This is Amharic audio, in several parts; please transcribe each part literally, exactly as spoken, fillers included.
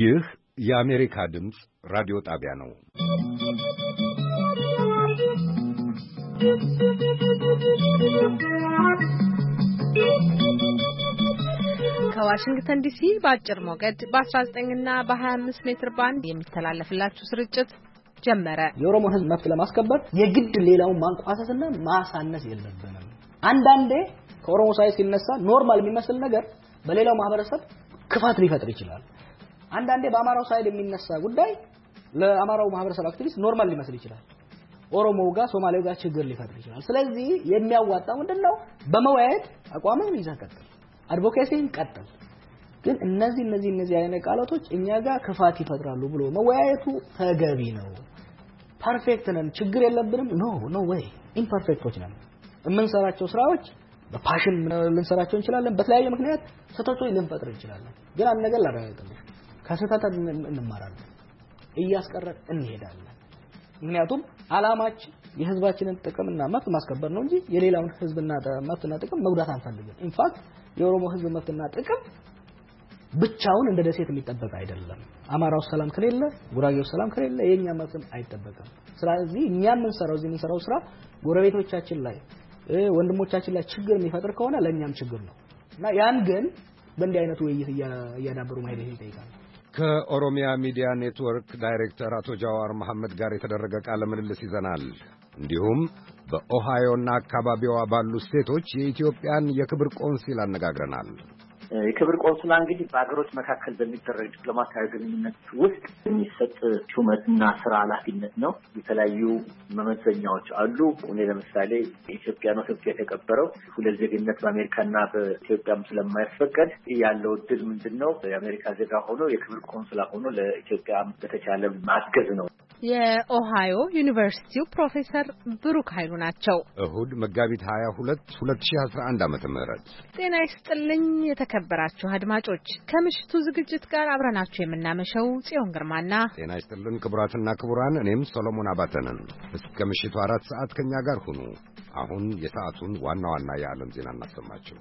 ይህ የአሜሪካ ድምፅ ራዲዮ ጣቢያ ነው። ከዋሽንግተን ዲሲ በአጭር ሞገድ በ19 እና በ25 ሜትር ባንድ የሚተላለፍላችሁ ስርጭት ጀመረ። የኦሮሞ ሕዝብ መብት ለማስከበር የግድ ሌላውን ማንቋሰስና ማሳነስ የለብንም። አንዳንዴ ከኦሮሞ ሳይድ ሲነሳ ኖርማል የሚመስል ነገር በሌላው ማህበረሰብ ክፋት ሊፈጥር ይችላል። አንዳንዴ በአማራው ሳይድ የሚነሳ ጉዳይ ለአማራው ማህበረሰብ አክቲቪስት ኖርማል ሊመስል ይችላል። ኦሮሞው ጋር ሶማሌው ጋር ችግር ሊፈጥር ይችላል። ስለዚህ የሚያዋጣው ምንድነው? በመወያየት አቋምን ይዘቀጥል፣ አድቮኬሲን ቀጥል። ግን እነዚህ እነዚህ እነዚህ አይነት ቃላቶች እኛ ጋር ክፋት ይፈጥራሉ ብሎ መወያየቱ ተገቢ ነው። ፐርፌክት ነን፣ ችግር የለብንም። ኖ ኖ ወይ ኢምፐርፌክቶች ነን። የምንሰራቸው ስራዎች በፓሽን ልንሰራቸው እንችላለን። በተለያየ ምክንያት ስህተቶች ልንፈጥር እንችላለን። ግን አንድ ነገር ላረጋግጥልሽ፣ ከስህተት እንማራለን፣ እያስቀረን እንሄዳለን። ምክንያቱም አላማችን የህዝባችንን ጥቅምና መብት ማስከበር ነው እንጂ የሌላውን ህዝብና መብትና ጥቅም መጉዳት አንፈልግም። ኢንፋክት የኦሮሞ ህዝብ መብትና ጥቅም ብቻውን እንደ ደሴት የሚጠበቅ አይደለም። አማራው ሰላም ከሌለ፣ ጉራጌው ሰላም ከሌለ የኛ መብትም አይጠበቅም። ስለዚህ እኛ የምንሰራው እዚህ የምንሰራው ስራ ጎረቤቶቻችን ላይ ወንድሞቻችን ላይ ችግር የሚፈጥር ከሆነ ለኛም ችግር ነው እና ያን ግን በእንዲህ አይነቱ ውይይት እያዳበሩ መሄድ ይጠይቃል። ከኦሮሚያ ሚዲያ ኔትወርክ ዳይሬክተር አቶ ጃዋር መሐመድ ጋር የተደረገ ቃለ ምልልስ ይዘናል። እንዲሁም በኦሃዮና አካባቢዋ ባሉ ስቴቶች የኢትዮጵያን የክብር ቆንሲል አነጋግረናል። የክብር ቆንስላ እንግዲህ በአገሮች መካከል በሚደረግ ዲፕሎማሲያዊ ግንኙነት ውስጥ የሚሰጥ ሹመትና ስራ ኃላፊነት ነው። የተለያዩ መመዘኛዎች አሉ። እኔ ለምሳሌ የኢትዮጵያ ነው ህግ የተቀበረው ሁለት ዜግነት በአሜሪካና በኢትዮጵያም ስለማይፈቀድ ያለው እድል ምንድነው? የአሜሪካ ዜጋ ሆኖ የክብር ቆንስላ ሆኖ ለኢትዮጵያ በተቻለ ማገዝ ነው። የኦሃዮ ዩኒቨርሲቲው ፕሮፌሰር ብሩክ ኃይሉ ናቸው። እሁድ መጋቢት ሃያ ሁለት ሁለት ሺህ አስራ አንድ ዓመተ ምህረት ጤና ይስጥልኝ የተከበራችሁ አድማጮች፣ ከምሽቱ ዝግጅት ጋር አብረናችሁ የምናመሸው ጽዮን ግርማና ጤና ይስጥልን ክቡራትና ክቡራን፣ እኔም ሰሎሞን አባተ ነን። እስከ ምሽቱ አራት ሰዓት ከኛ ጋር ሁኑ። አሁን የሰዓቱን ዋና ዋና የዓለም ዜና እናሰማችሁ።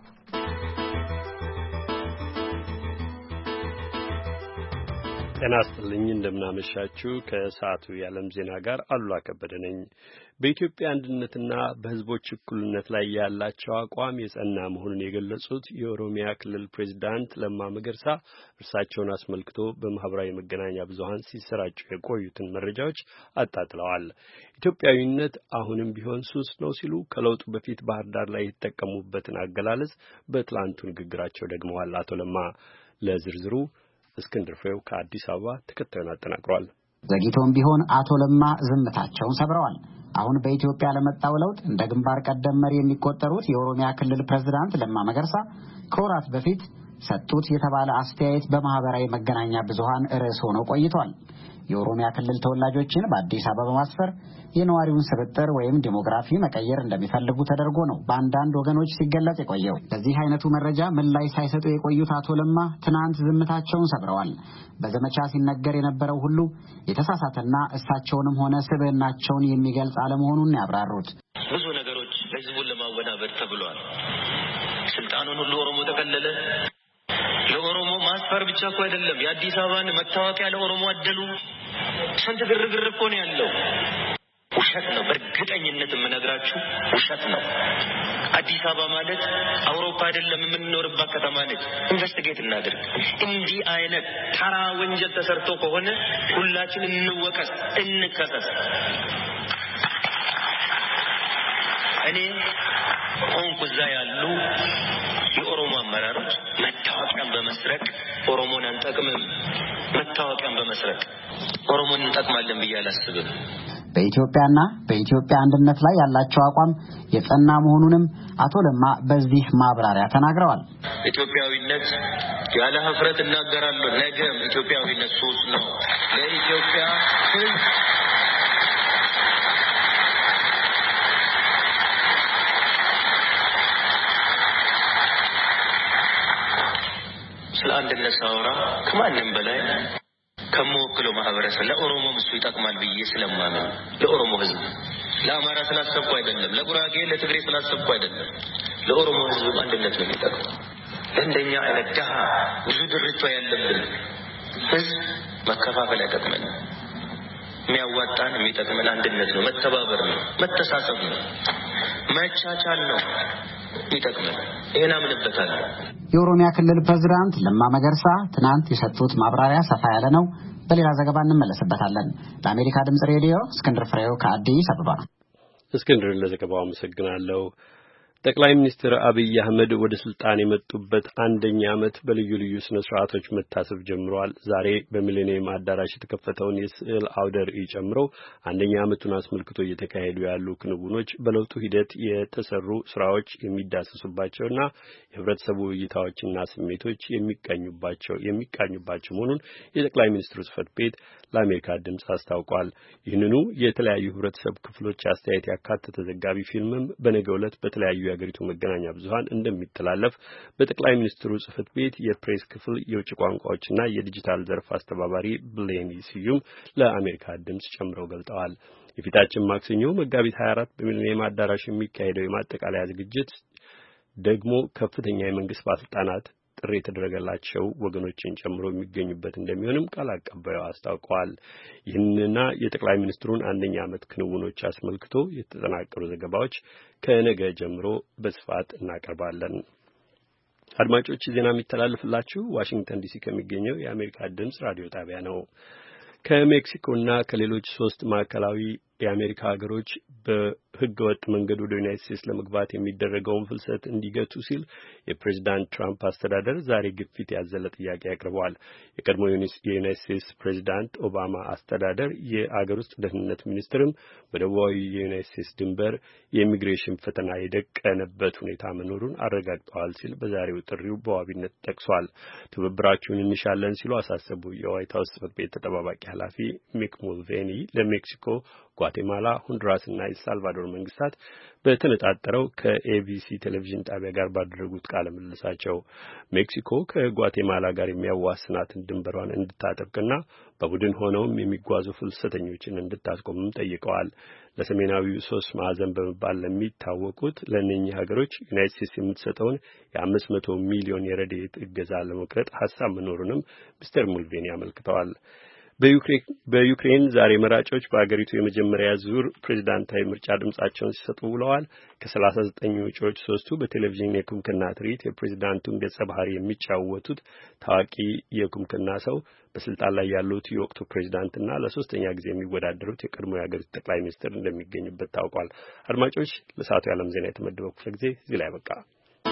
ጤና ይስጥልኝ እንደምናመሻችሁ። ከሰዓቱ የዓለም ዜና ጋር አሉላ ከበደ ነኝ። በኢትዮጵያ አንድነትና በሕዝቦች እኩልነት ላይ ያላቸው አቋም የጸና መሆኑን የገለጹት የኦሮሚያ ክልል ፕሬዝዳንት ለማ መገርሳ እርሳቸውን አስመልክቶ በማህበራዊ መገናኛ ብዙሃን ሲሰራጩ የቆዩትን መረጃዎች አጣጥለዋል። ኢትዮጵያዊነት አሁንም ቢሆን ሱስ ነው ሲሉ ከለውጡ በፊት ባህር ዳር ላይ የተጠቀሙበትን አገላለጽ በትላንቱ ንግግራቸው ደግመዋል። አቶ ለማ ለዝርዝሩ እስክንድር ፍሬው ከአዲስ አበባ ተከታዩን አጠናቅሯል። ዘግይቶም ቢሆን አቶ ለማ ዝምታቸውን ሰብረዋል። አሁን በኢትዮጵያ ለመጣው ለውጥ እንደ ግንባር ቀደም መሪ የሚቆጠሩት የኦሮሚያ ክልል ፕሬዝዳንት ለማ መገርሳ ከወራት በፊት ሰጡት የተባለ አስተያየት በማህበራዊ መገናኛ ብዙሃን ርዕስ ሆኖ ቆይቷል። የኦሮሚያ ክልል ተወላጆችን በአዲስ አበባ በማስፈር የነዋሪውን ስብጥር ወይም ዲሞግራፊ መቀየር እንደሚፈልጉ ተደርጎ ነው በአንዳንድ ወገኖች ሲገለጽ የቆየው። በዚህ አይነቱ መረጃ ምላሽ ሳይሰጡ የቆዩት አቶ ለማ ትናንት ዝምታቸውን ሰብረዋል። በዘመቻ ሲነገር የነበረው ሁሉ የተሳሳተና እሳቸውንም ሆነ ስብዕናቸውን የሚገልጽ አለመሆኑን ያብራሩት ብዙ ነገሮች ህዝቡን ለማወናበድ ተብሏል። ስልጣኑን ሁሉ ኦሮሞ ተከለለ። ለኦሮሞ ማስፈር ብቻ እኮ አይደለም፣ የአዲስ አበባን መታወቂያ ለኦሮሞ አደሉ። ስንት ግርግር እኮ ነው ያለው። ውሸት ነው፣ በእርግጠኝነት የምነግራችሁ ውሸት ነው። አዲስ አበባ ማለት አውሮፓ አይደለም፣ የምንኖርባት ከተማ ነች። ኢንቨስቲጌት እናድርግ። እንዲህ አይነት ተራ ወንጀል ተሰርቶ ከሆነ ሁላችን እንወቀስ፣ እንከሰስ። እኔ ሆንኩ እዛ ያሉ የኦሮሞ አመራሮች መታወቂያን በመስረቅ ኦሮሞን አንጠቅምም፣ መታወቂያን በመስረቅ ኦሮሞን እንጠቅማለን ብዬ አላስብም። በኢትዮጵያና በኢትዮጵያ አንድነት ላይ ያላቸው አቋም የጸና መሆኑንም አቶ ለማ በዚህ ማብራሪያ ተናግረዋል። ኢትዮጵያዊነት ያለ ሀፍረት እናገራለሁ። ነገም ኢትዮጵያዊነት ሱስ ነው። ለኢትዮጵያ ሕዝብ ስለ አንድነት ሳወራ ከማንም በላይ ከመወክለው ማህበረሰብ ለኦሮሞ እሱ ይጠቅማል ብዬ ስለማመን ለኦሮሞ ህዝብ ለአማራ ስላሰብኩ አይደለም፣ ለጉራጌ ለትግሬ ስላሰብኩ አይደለም፣ ለኦሮሞ ህዝብ አንድነት ነው የሚጠቅመው። እንደኛ አይነት ደሃ ብዙ ድርቻ ያለብን ህዝብ መከፋፈል አይጠቅመንም። የሚያዋጣን የሚጠቅመን አንድነት ነው፣ መተባበር ነው፣ መተሳሰብ ነው፣ መቻቻል ነው የሚጠቅመን። ይሄን አምንበታለሁ። የኦሮሚያ ክልል ፕሬዝዳንት ለማ መገርሳ ትናንት የሰጡት ማብራሪያ ሰፋ ያለ ነው። በሌላ ዘገባ እንመለስበታለን። ለአሜሪካ ድምጽ ሬዲዮ እስክንድር ፍሬው ከአዲስ አበባ። እስክንድር ለዘገባው አመሰግናለሁ። ጠቅላይ ሚኒስትር አብይ አህመድ ወደ ስልጣን የመጡበት አንደኛ ዓመት በልዩ ልዩ ስነ ስርዓቶች መታሰብ ጀምሯል። ዛሬ በሚሊኒየም አዳራሽ የተከፈተውን የስዕል አውደ ርዕይ ጨምሮ አንደኛ ዓመቱን አስመልክቶ እየተካሄዱ ያሉ ክንውኖች በለውጡ ሂደት የተሰሩ ስራዎች የሚዳሰሱባቸውና የህብረተሰቡ እይታዎችና ስሜቶች የሚቃኙባቸው የሚቃኙባቸው መሆኑን የጠቅላይ ሚኒስትሩ ጽሕፈት ቤት ለአሜሪካ ድምጽ አስታውቋል። ይህንኑ የተለያዩ ህብረተሰብ ክፍሎች አስተያየት ያካተተ ዘጋቢ ፊልምም በነገው ዕለት በተለያዩ የአገሪቱ መገናኛ ብዙሃን እንደሚተላለፍ በጠቅላይ ሚኒስትሩ ጽሕፈት ቤት የፕሬስ ክፍል የውጭ ቋንቋዎችና የዲጂታል ዘርፍ አስተባባሪ ብሌኒ ስዩም ለአሜሪካ ድምጽ ጨምረው ገልጠዋል። የፊታችን ማክሰኞ መጋቢት ሃያ አራት በሚሊኒየም አዳራሽ የሚካሄደው የማጠቃለያ ዝግጅት ደግሞ ከፍተኛ የመንግስት ባለስልጣናት ጥሪ የተደረገላቸው ወገኖችን ጨምሮ የሚገኙበት እንደሚሆንም ቃል አቀባዩ አስታውቀዋል። ይህንና የጠቅላይ ሚኒስትሩን አንደኛ ዓመት ክንውኖች አስመልክቶ የተጠናቀሩ ዘገባዎች ከነገ ጀምሮ በስፋት እናቀርባለን። አድማጮች ዜና የሚተላለፍላችሁ ዋሽንግተን ዲሲ ከሚገኘው የአሜሪካ ድምጽ ራዲዮ ጣቢያ ነው። ከሜክሲኮና ከሌሎች ሶስት ማዕከላዊ የአሜሪካ ሀገሮች በህገወጥ መንገድ ወደ ዩናይትድ ስቴትስ ለመግባት የሚደረገውን ፍልሰት እንዲገቱ ሲል የፕሬዝዳንት ትራምፕ አስተዳደር ዛሬ ግፊት ያዘለ ጥያቄ አቅርበዋል። የቀድሞ የዩናይትድ ስቴትስ ፕሬዝዳንት ኦባማ አስተዳደር የአገር ውስጥ ደህንነት ሚኒስትርም በደቡባዊ የዩናይትድ ስቴትስ ድንበር የኢሚግሬሽን ፈተና የደቀነበት ሁኔታ መኖሩን አረጋግጠዋል ሲል በዛሬው ጥሪው በዋቢነት ጠቅሷል። ትብብራችሁን እንሻለን ሲሉ አሳሰቡ። የዋይት ሀውስ ጽሕፈት ቤት ተጠባባቂ ኃላፊ ሚክ ሙልቬኒ ለሜክሲኮ ጓቴማላ፣ ሆንዱራስና የሳልቫዶር መንግስታት በተነጣጠረው ከኤቢሲ ቴሌቪዥን ጣቢያ ጋር ባደረጉት ቃለ ምልልሳቸው ሜክሲኮ ከጓቴማላ ጋር የሚያዋስናትን ድንበሯን እንድታጠብቅና በቡድን ሆነውም የሚጓዙ ፍልሰተኞችን እንድታስቆምም ጠይቀዋል። ለሰሜናዊው ሶስት ማዕዘን በመባል ለሚታወቁት ለእነኚህ ሀገሮች ዩናይትድ ስቴትስ የምትሰጠውን የአምስት መቶ ሚሊዮን የረድኤት እገዛ ለመቅረጥ ሀሳብ መኖሩንም ሚስተር ሙልቬኒ አመልክተዋል። በዩክሬን ዛሬ መራጮች በአገሪቱ የመጀመሪያ ዙር ፕሬዝዳንታዊ ምርጫ ድምጻቸውን ሲሰጡ ውለዋል። ከሰላሳ ዘጠኝ እጩዎች ሶስቱ በቴሌቪዥን የኩምክና ትርኢት የፕሬዝዳንቱን ገጸ ባህሪ የሚጫወቱት ታዋቂ የኩምክና ሰው በስልጣን ላይ ያሉት የወቅቱ ፕሬዝዳንትና ለሶስተኛ ጊዜ የሚወዳደሩት የቀድሞ የአገሪቱ ጠቅላይ ሚኒስትር እንደሚገኙበት ታውቋል። አድማጮች፣ ለሰዓቱ የዓለም ዜና የተመደበው ክፍለ ጊዜ እዚህ ላይ ያበቃ።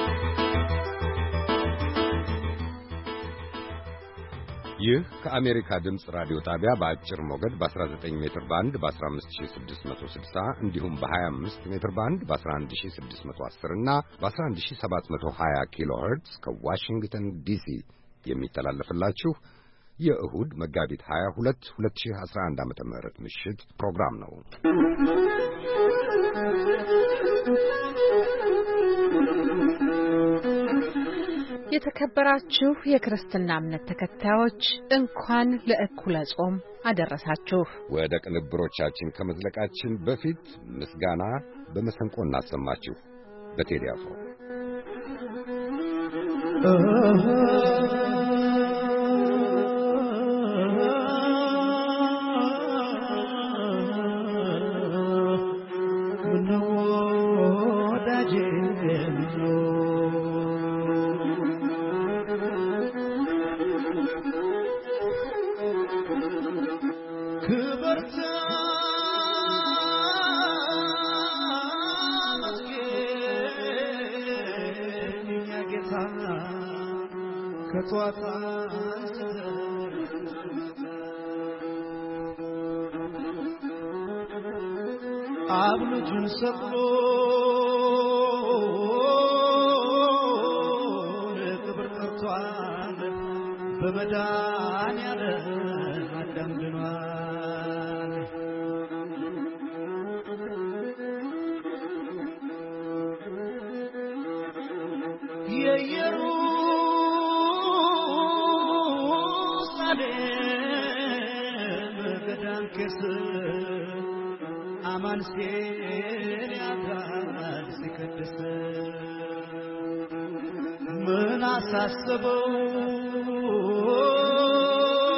ይህ ከአሜሪካ ድምጽ ራዲዮ ጣቢያ በአጭር ሞገድ በ19 ሜትር ባንድ በ15660 እንዲሁም በ25 ሜትር ባንድ በ11610 እና በ11720 ኪሎ ሄርትዝ ከዋሽንግተን ዲሲ የሚተላለፍላችሁ የእሁድ መጋቢት ሃያ ሁለት ሁለት ሺህ አስራ አንድ ዓመተ ምህረት ምሽት ፕሮግራም ነው። የተከበራችሁ የክርስትና እምነት ተከታዮች እንኳን ለእኩለ ጾም አደረሳችሁ። ወደ ቅንብሮቻችን ከመዝለቃችን በፊት ምስጋና በመሰንቆ እናሰማችሁ። በቴዲ አፍሮ ከጧታ አብ ልጁን ሰቅሎ ለክብር ጠርቷል። በመድኃኒዓለም አዳም ድኗል። የየሩ አማን ሲል ያድራል ሲቀድስ ምን አሳስበው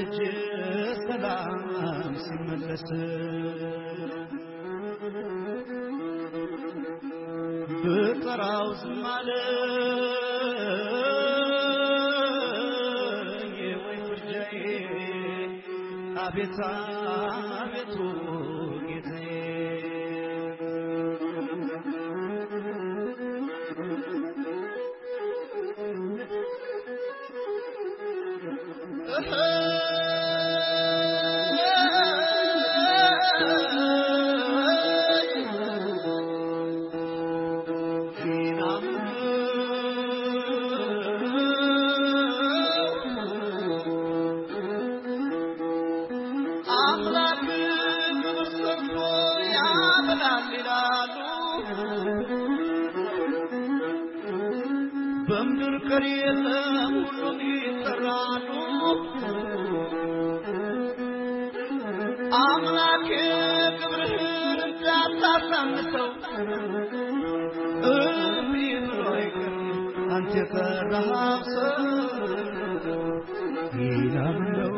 ሄጄ ሰላም ሲመለስ ብጠራው ዝም አለኝ ወይ ፍርጃዬ አቤት አቤቱ ጌታዬ በምድር ቀሪ የለም ሁሉም ይጠራሉ አምላኬ ክብርህን እንዳታሳንሰው እምቢት አይቀር አንተ የጠራኸው ሰው ይላለው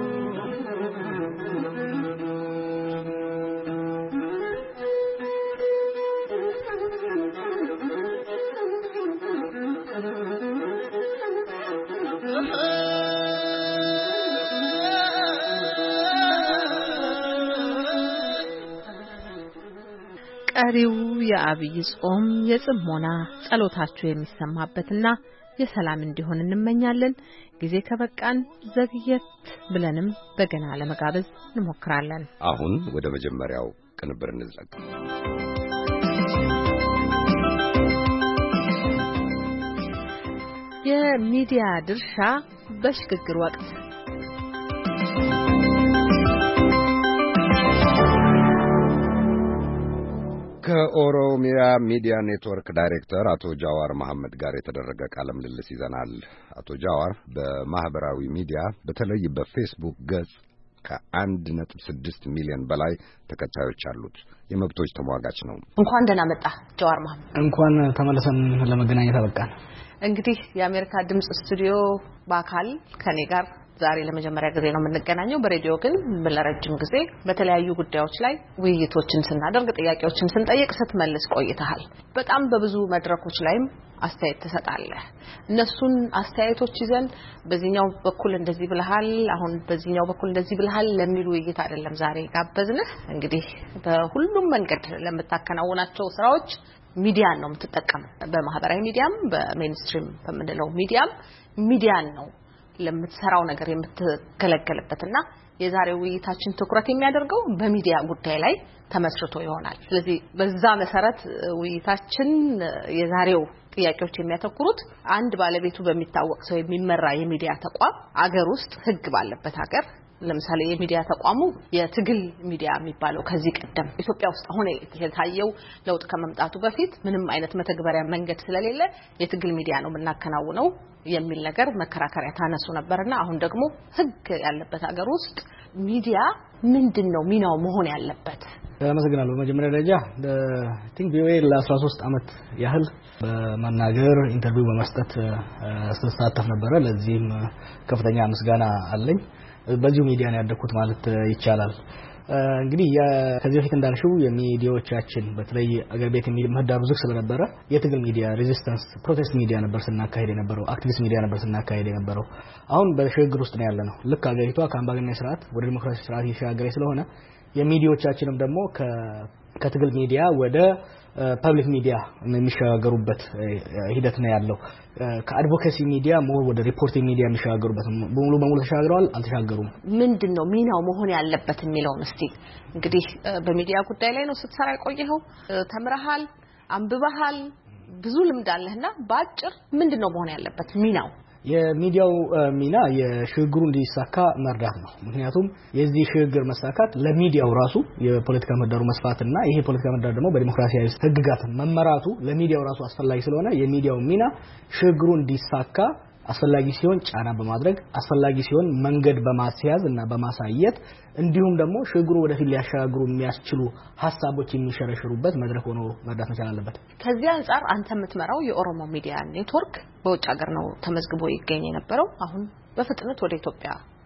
ቀሪው የአብይ ጾም የጽሞና ጸሎታችሁ የሚሰማበትና የሰላም እንዲሆን እንመኛለን። ጊዜ ከበቃን ዘግየት ብለንም በገና ለመጋበዝ እንሞክራለን። አሁን ወደ መጀመሪያው ቅንብር እንዝለቅ። የሚዲያ ድርሻ በሽግግር ወቅት ከኦሮሚያ ሚዲያ ኔትወርክ ዳይሬክተር አቶ ጃዋር መሐመድ ጋር የተደረገ ቃለ ምልልስ ይዘናል። አቶ ጃዋር በማህበራዊ ሚዲያ በተለይ በፌስቡክ ገጽ ከአንድ ነጥብ ስድስት ሚሊዮን በላይ ተከታዮች አሉት። የመብቶች ተሟጋች ነው። እንኳን ደህና መጣ ጃዋር መሐመድ። እንኳን ተመለሰን ለመገናኘት አበቃን። እንግዲህ የአሜሪካ ድምጽ ስቱዲዮ በአካል ከኔ ጋር ዛሬ ለመጀመሪያ ጊዜ ነው የምንገናኘው። በሬዲዮ ግን ለረጅም ጊዜ በተለያዩ ጉዳዮች ላይ ውይይቶችን ስናደርግ ጥያቄዎችን ስንጠይቅ ስትመልስ ቆይተሃል። በጣም በብዙ መድረኮች ላይም አስተያየት ትሰጣለህ። እነሱን አስተያየቶች ይዘን በዚህኛው በኩል እንደዚህ ብለሃል፣ አሁን በዚህኛው በኩል እንደዚህ ብለሃል ለሚሉ ውይይት አይደለም ዛሬ ጋበዝንህ። እንግዲህ በሁሉም መንገድ ለምታከናውናቸው ስራዎች ሚዲያን ነው የምትጠቀመው። በማህበራዊ ሚዲያም በሜንስትሪም በምንለው ሚዲያም ሚዲያን ነው ለምትሰራው ነገር የምትገለገልበትና የዛሬው ውይይታችን ትኩረት የሚያደርገው በሚዲያ ጉዳይ ላይ ተመስርቶ ይሆናል። ስለዚህ በዛ መሰረት ውይይታችን የዛሬው ጥያቄዎች የሚያተኩሩት አንድ ባለቤቱ በሚታወቅ ሰው የሚመራ የሚዲያ ተቋም አገር ውስጥ ህግ ባለበት ሀገር ለምሳሌ የሚዲያ ተቋሙ የትግል ሚዲያ የሚባለው ከዚህ ቀደም ኢትዮጵያ ውስጥ አሁን የታየው ለውጥ ከመምጣቱ በፊት ምንም አይነት መተግበሪያ መንገድ ስለሌለ የትግል ሚዲያ ነው የምናከናውነው የሚል ነገር መከራከሪያ ታነሱ ነበርና አሁን ደግሞ ህግ ያለበት ሀገር ውስጥ ሚዲያ ምንድነው ሚናው መሆን ያለበት? አመሰግናለሁ። በመጀመሪያ ደረጃ ቲንክ ቪኦኤ ለ13 አመት ያህል በመናገር ኢንተርቪው በመስጠት ተሳተፍ ነበር። ለዚህም ከፍተኛ ምስጋና አለኝ። በዚሁ ሚዲያ ነው ያደኩት ማለት ይቻላል። እንግዲህ ከዚህ በፊት እንዳልሽው የሚዲያዎቻችን በተለይ አገር ቤት የሚል ምህዳሩ ዝግ ስለነበረ የትግል ሚዲያ ሬዚስተንስ ፕሮቴስት ሚዲያ ነበር ስናካሄድ የነበረው፣ አክቲቪስት ሚዲያ ነበር ስናካሄድ የነበረው። አሁን በሽግግር ውስጥ ነው ያለነው። ልክ አገሪቷ ከአምባገነን ስርዓት ወደ ዲሞክራሲ ስርዓት እየተሻገረች ስለሆነ የሚዲያዎቻችንም ደግሞ ከትግል ሚዲያ ወደ ፐብሊክ ሚዲያ የሚሻገሩበት ሂደት ነው ያለው። ከአድቮኬሲ ሚዲያ ሞር ወደ ሪፖርቲንግ ሚዲያ የሚሻገሩበት በሙሉ በሙሉ ተሻግረዋል አልተሻገሩም። ምንድነው ሚናው መሆን ያለበት የሚለው እስቲ እንግዲህ በሚዲያ ጉዳይ ላይ ነው ስትሰራ የቆየኸው፣ ተምረሃል፣ አንብበሃል፣ ብዙ ልምድ አለህና ባጭር ምንድነው መሆን ያለበት ሚናው? የሚዲያው ሚና የሽግግሩ እንዲሳካ መርዳት ነው። ምክንያቱም የዚህ ሽግግር መሳካት ለሚዲያው ራሱ የፖለቲካ ምህዳሩ መስፋትና ይሄ ፖለቲካ ምህዳር ደግሞ በዲሞክራሲያዊ ህግጋት መመራቱ ለሚዲያው ራሱ አስፈላጊ ስለሆነ የሚዲያው ሚና ሽግግሩ እንዲሳካ አስፈላጊ ሲሆን ጫና በማድረግ አስፈላጊ ሲሆን መንገድ በማስያዝ እና በማሳየት እንዲሁም ደግሞ ሽግግሩ ወደፊት ሊያሻግሩ የሚያስችሉ ሐሳቦች የሚሸረሽሩበት መድረክ ሆኖ መርዳት መቻል አለበት። ከዚህ አንፃር አንተ የምትመራው የኦሮሞ ሚዲያ ኔትወርክ በውጭ ሀገር ነው ተመዝግቦ ይገኝ የነበረው። አሁን በፍጥነት ወደ ኢትዮጵያ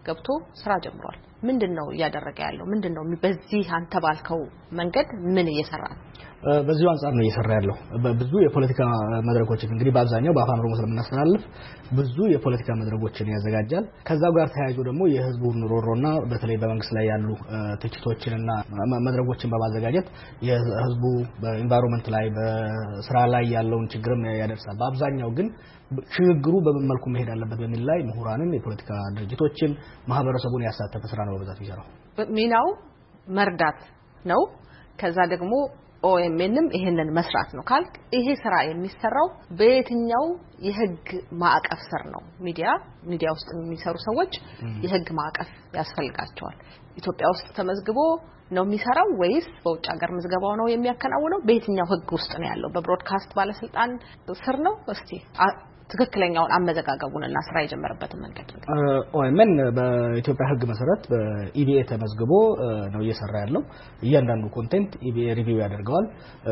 ገብቶ ስራ ጀምሯል ምንድነው ያደረገ ያለው ምንድነው በዚህ አንተ ባልከው መንገድ ምን እየሰራ ነው በዚሁ አንፃር ነው እየሰራ ያለው በብዙ የፖለቲካ መድረኮችን እንግዲህ በአብዛኛው በአፋን ኦሮሞ ስለምናስተላልፍ ብዙ የፖለቲካ መድረኮችን ያዘጋጃል ከዛው ጋር ተያይዞ ደግሞ የህዝቡን ሮሮና በተለይ በመንግስት ላይ ያሉ ትችቶችንና መድረኮችን በማዘጋጀት የህዝቡ በኢንቫይሮንመንት ላይ በስራ ላይ ያለውን ችግርም ያደርሳል በአብዛኛው ግን ሽግግሩ በምን መልኩ መሄድ አለበት በሚል ላይ ምሁራንን የፖለቲካ ድርጅቶችን ማህበረሰቡን ያሳተፈ ስራ ነው በብዛት የሚሰራው ሚናው መርዳት ነው ከዛ ደግሞ ኦኤምኤንም ይሄንን መስራት ነው ካልክ ይሄ ስራ የሚሰራው በየትኛው የህግ ማዕቀፍ ስር ነው ሚዲያ ሚዲያ ውስጥ የሚሰሩ ሰዎች የህግ ማዕቀፍ ያስፈልጋቸዋል ኢትዮጵያ ውስጥ ተመዝግቦ ነው የሚሰራው ወይስ በውጭ ሀገር ምዝገባው ነው የሚያከናውነው በየትኛው ህግ ውስጥ ነው ያለው በብሮድካስት ባለስልጣን ስር ነው እስቲ ትክክለኛውን አመዘጋገቡንና ስራ የጀመረበትን መንገድ ኦኤምኤን በኢትዮጵያ ህግ መሰረት በኢቢኤ ተመዝግቦ ነው እየሰራ ያለው እያንዳንዱ ኮንቴንት ኢቢኤ ሪቪው ያደርጋል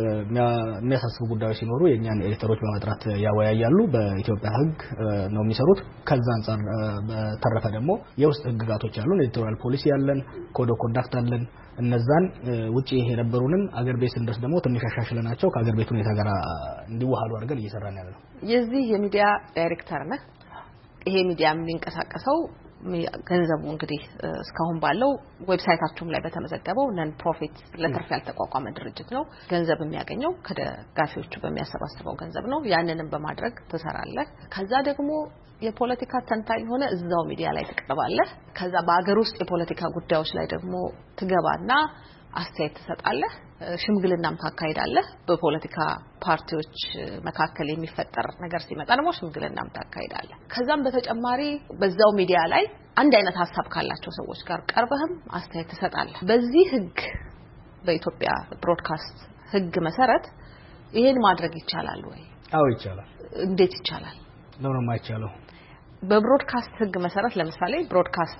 የሚያሳስቡ ጉዳዮች ሲኖሩ የኛን ኤዲተሮች በመጥራት ያወያያሉ በኢትዮጵያ ህግ ነው የሚሰሩት ከዛ አንፃር በተረፈ ደግሞ የውስጥ ህግጋቶች አሉን ኤዲቶሪያል ፖሊሲ ያለን ኮድ ኦፍ ኮንዳክት አለን እነዛን ውጪ የነበሩንን አገር ቤት እንደስ ደግሞ ትንሽ አሻሽለናቸው ከአገር ቤት ሁኔታ ጋር እንዲዋሃዱ አድርገን እየሰራን ያለው የዚህ የሚዲያ ዳይሬክተር ነህ ይሄ ሚዲያ የሚንቀሳቀሰው ገንዘቡ እንግዲህ እስካሁን ባለው ዌብሳይታችሁም ላይ በተመዘገበው ነን ፕሮፊት ለትርፍ ያልተቋቋመ ድርጅት ነው ገንዘብ የሚያገኘው ከደጋፊዎቹ በሚያሰባስበው ገንዘብ ነው ያንንም በማድረግ ተሰራለህ ከዛ ደግሞ የፖለቲካ ተንታኝ ሆነ እዛው ሚዲያ ላይ ተቀርባለህ ከዛ በአገር ውስጥ የፖለቲካ ጉዳዮች ላይ ደግሞ ትገባና አስተያየት ተሰጣለህ ሽምግልናም ታካሂዳለህ በፖለቲካ ፓርቲዎች መካከል የሚፈጠር ነገር ሲመጣ ደግሞ ሽምግልናም ታካሂዳለህ ከዛም በተጨማሪ በዛው ሚዲያ ላይ አንድ አይነት ሐሳብ ካላቸው ሰዎች ጋር ቀርበህም አስተያየት ተሰጣለህ በዚህ ህግ በኢትዮጵያ ብሮድካስት ህግ መሰረት ይሄን ማድረግ ይቻላል ወይ አዎ ይቻላል እንዴት ይቻላል ነው ነው ማይቻለው በብሮድካስት ህግ መሰረት ለምሳሌ ብሮድካስት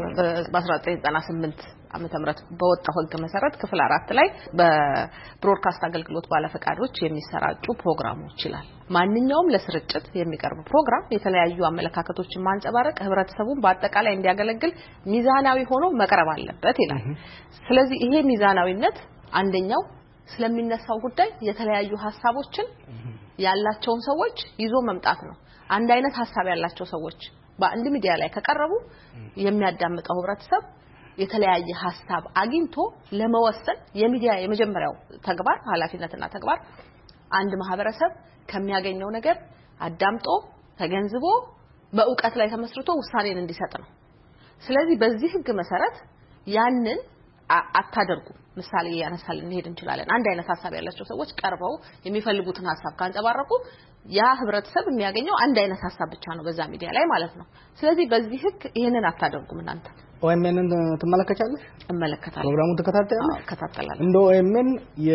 በ1998 ዓመተ ምህረት በወጣው ህግ መሰረት ክፍል አራት ላይ በብሮድካስት አገልግሎት ባለፈቃዶች የሚሰራጩ ፕሮግራሞች ይላል ማንኛውም ለስርጭት የሚቀርብ ፕሮግራም የተለያዩ አመለካከቶችን ማንጸባረቅ ህብረተሰቡን በአጠቃላይ እንዲያገለግል ሚዛናዊ ሆኖ መቅረብ አለበት ይላል ስለዚህ ይሄ ሚዛናዊነት አንደኛው ስለሚነሳው ጉዳይ የተለያዩ ሐሳቦችን ያላቸውን ሰዎች ይዞ መምጣት ነው አንድ አይነት ሐሳብ ያላቸው ሰዎች በአንድ ሚዲያ ላይ ከቀረቡ የሚያዳምጠው ህብረተሰብ የተለያየ ሐሳብ አግኝቶ ለመወሰን የሚዲያ የመጀመሪያው ተግባር ኃላፊነትና ተግባር አንድ ማህበረሰብ ከሚያገኘው ነገር አዳምጦ ተገንዝቦ በእውቀት ላይ ተመስርቶ ውሳኔን እንዲሰጥ ነው ስለዚህ በዚህ ህግ መሰረት ያንን አታደርጉ ምሳሌ ያነሳል እንሄድ እንችላለን አንድ አይነት ሐሳብ ያላቸው ሰዎች ቀርበው የሚፈልጉትን ሐሳብ ካንጸባረቁ ያ ህብረተሰብ የሚያገኘው አንድ አይነት ሐሳብ ብቻ ነው በዛ ሚዲያ ላይ ማለት ነው ስለዚህ በዚህ ህግ ይሄንን አታደርጉም እናንተ ኦኤምኤንን ተመለከቻለሽ እመለከታለሁ ፕሮግራሙን ተከታተያለሽ ተከታተላለሁ እንደ ኦኤምኤን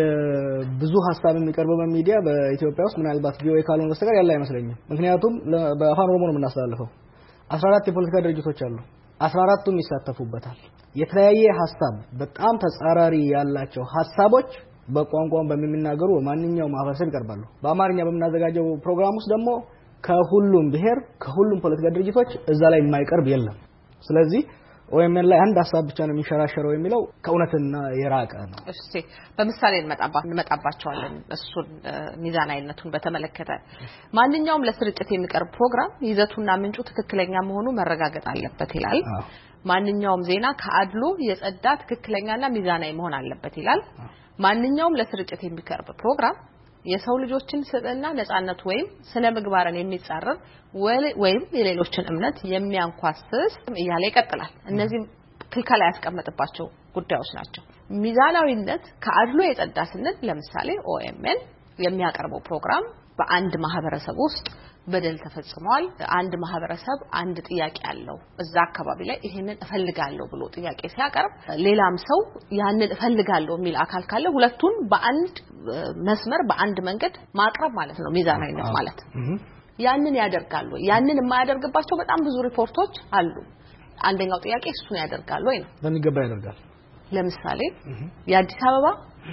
የብዙ ሐሳብ የሚቀርበው በሚዲያ በኢትዮጵያ ውስጥ ምናልባት ቪኦኤ ካልሆነ በስተቀር ያለ አይመስለኝም ምክንያቱም በአፋን ኦሮሞ ነው የምናስተላልፈው አስራ አራት የፖለቲካ ድርጅቶች አሉ አስራ አራቱም ይሳተፉበታል የተለያየ ሐሳብ በጣም ተጻራሪ ያላቸው ሐሳቦች በቋንቋው በሚናገሩ ማንኛውም ማህበረሰብ ይቀርባሉ በአማርኛ በመናዘጋጀው ፕሮግራም ውስጥ ደግሞ ከሁሉም ብሔር ከሁሉም ፖለቲካ ድርጅቶች እዛ ላይ የማይቀርብ የለም ስለዚህ ኦኤምኤን ላይ አንድ ሐሳብ ብቻ ነው የሚሸራሸረው የሚለው ከእውነትና የራቀ ነው እሺ በምሳሌ እንመጣባቸዋለን እሱን ሚዛናዊነቱን በተመለከተ ማንኛውም ለስርጭት የሚቀርብ ፕሮግራም ይዘቱና ምንጩ ትክክለኛ መሆኑ መረጋገጥ አለበት ይላል ማንኛውም ዜና ከአድሎ የጸዳ ትክክለኛና ሚዛናዊ መሆን አለበት ይላል ማንኛውም ለስርጭት የሚቀርብ ፕሮግራም የሰው ልጆችን ስብዕና ነጻነት ወይም ስነ ምግባርን የሚጻረር ወይም የሌሎችን እምነት የሚያንኳስስ እያለ ይቀጥላል እነዚህ ክልከላ ያስቀመጥባቸው ጉዳዮች ናቸው ሚዛናዊነት ከአድሎ የጸዳ ስንል ለምሳሌ ኦኤምኤን የሚያቀርበው ፕሮግራም በአንድ ማህበረሰብ ውስጥ በደል ተፈጽሟል አንድ ማህበረሰብ አንድ ጥያቄ ያለው እዛ አካባቢ ላይ ይሄንን እፈልጋለሁ ብሎ ጥያቄ ሲያቀርብ ሌላም ሰው ያንን እፈልጋለሁ የሚል አካል ካለ ሁለቱን በአንድ መስመር በአንድ መንገድ ማቅረብ ማለት ነው ሚዛናዊነት ማለት ያንን ያደርጋሉ ያንን የማያደርግባቸው በጣም ብዙ ሪፖርቶች አሉ አንደኛው ጥያቄ እሱን ያደርጋሉ ወይ ነው በሚገባ ያደርጋል ለምሳሌ የአዲስ አበባ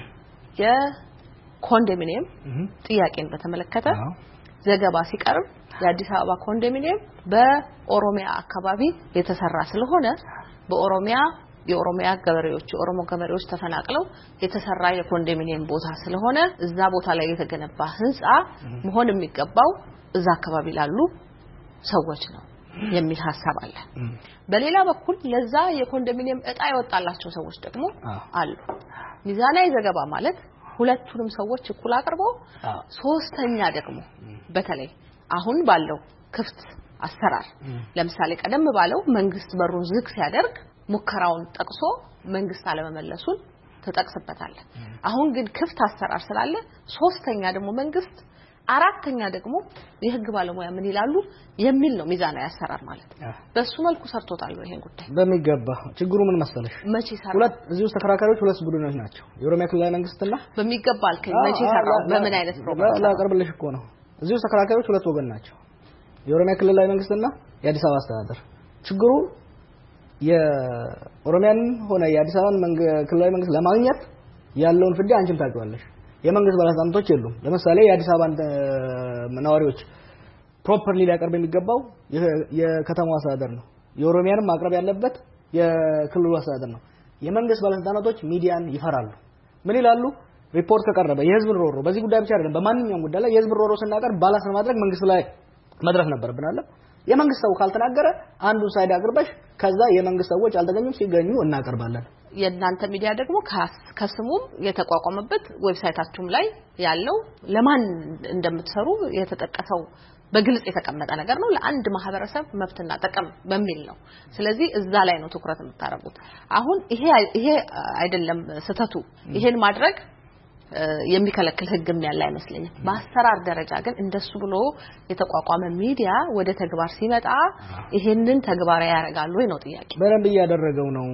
የኮንዶሚኒየም ጥያቄን በተመለከተ ዘገባ ሲቀርብ የአዲስ አበባ ኮንዶሚኒየም በኦሮሚያ አካባቢ የተሰራ ስለሆነ በኦሮሚያ የኦሮሚያ ገበሬዎች የኦሮሞ ገበሬዎች ተፈናቅለው የተሰራ የኮንዶሚኒየም ቦታ ስለሆነ እዛ ቦታ ላይ የተገነባ ህንጻ መሆን የሚገባው እዛ አካባቢ ላሉ ሰዎች ነው የሚል ሐሳብ አለ። በሌላ በኩል ለዛ የኮንዶሚኒየም እጣ ይወጣላቸው ሰዎች ደግሞ አሉ። ሚዛናዊ ዘገባ ማለት ሁለቱንም ሰዎች እኩል አቅርበው ሶስተኛ ደግሞ በተለይ አሁን ባለው ክፍት አሰራር ለምሳሌ ቀደም ባለው መንግስት በሩን ዝግ ሲያደርግ ሙከራውን ጠቅሶ መንግስት አለመመለሱን ተጠቅስበታል። አሁን ግን ክፍት አሰራር ስላለ ሶስተኛ ደግሞ መንግስት አራተኛ ደግሞ የህግ ባለሙያ ምን ይላሉ የሚል ነው ሚዛናዊ አሰራር ማለት። በሱ መልኩ ሰርቶታል ነው ይሄን ጉዳይ በሚገባ። ችግሩ ምን መሰለሽ መቼ ሰራ ሁለት እዚህ ውስጥ ተከራካሪዎች ሁለት ቡድኖች ናቸው። የኦሮሚያ ክልላዊ መንግስትና በሚገባ አልከኝ መቼ ሰራው በምን አይነት ፕሮግራም ላቀርብልሽ እኮ ነው። እዚህ ውስጥ ተከራካሪዎች ሁለት ወገን ናቸው። የኦሮሚያ ክልላዊ መንግስትና የአዲስ አበባ አስተዳደር። ችግሩ የኦሮሚያን ሆነ የአዲስ አበባን ክልላዊ መንግስት ለማግኘት ያለውን ፍዳ አንቺም ታውቂዋለሽ። የመንግስት ባለስልጣኖች የሉም። ለምሳሌ የአዲስ አበባን ነዋሪዎች ፕሮፐርሊ ሊያቀርብ የሚገባው የከተማው አስተዳደር ነው። የኦሮሚያንም ማቅረብ ያለበት የክልሉ አስተዳደር ነው። የመንግስት ባለስልጣኖች ሚዲያን ይፈራሉ። ምን ይላሉ? ሪፖርት ከቀረበ የህዝብን ሮሮ በዚህ ጉዳይ ብቻ አይደለም በማንኛውም ጉዳይ ላይ የህዝብን ሮሮ ስናቀርብ ባላንስ ለማድረግ መንግስት ላይ መድረስ ነበርብን አለ። የመንግስት ሰው ካልተናገረ አንዱን ሳይድ አቅርበሽ ከዛ የመንግስት ሰዎች አልተገኙም ሲገኙ እናቀርባለን። የእናንተ ሚዲያ ደግሞ ከስሙም የተቋቋመበት ዌብሳይታችሁም ላይ ያለው ለማን እንደምትሰሩ የተጠቀሰው በግልጽ የተቀመጠ ነገር ነው። ለአንድ ማህበረሰብ መብትና ጥቅም በሚል ነው። ስለዚህ እዛ ላይ ነው ትኩረት የምታረጉት። አሁን ይሄ ይሄ አይደለም ስተቱ ይሄን ማድረግ የሚከለክል ህግም ያለ አይመስልኝም። በአሰራር ደረጃ ግን እንደሱ ብሎ የተቋቋመ ሚዲያ ወደ ተግባር ሲመጣ ይሄንን ተግባራዊ ያደርጋሉ ወይ ነው ጥያቄ። በደንብ እያደረገው ነው።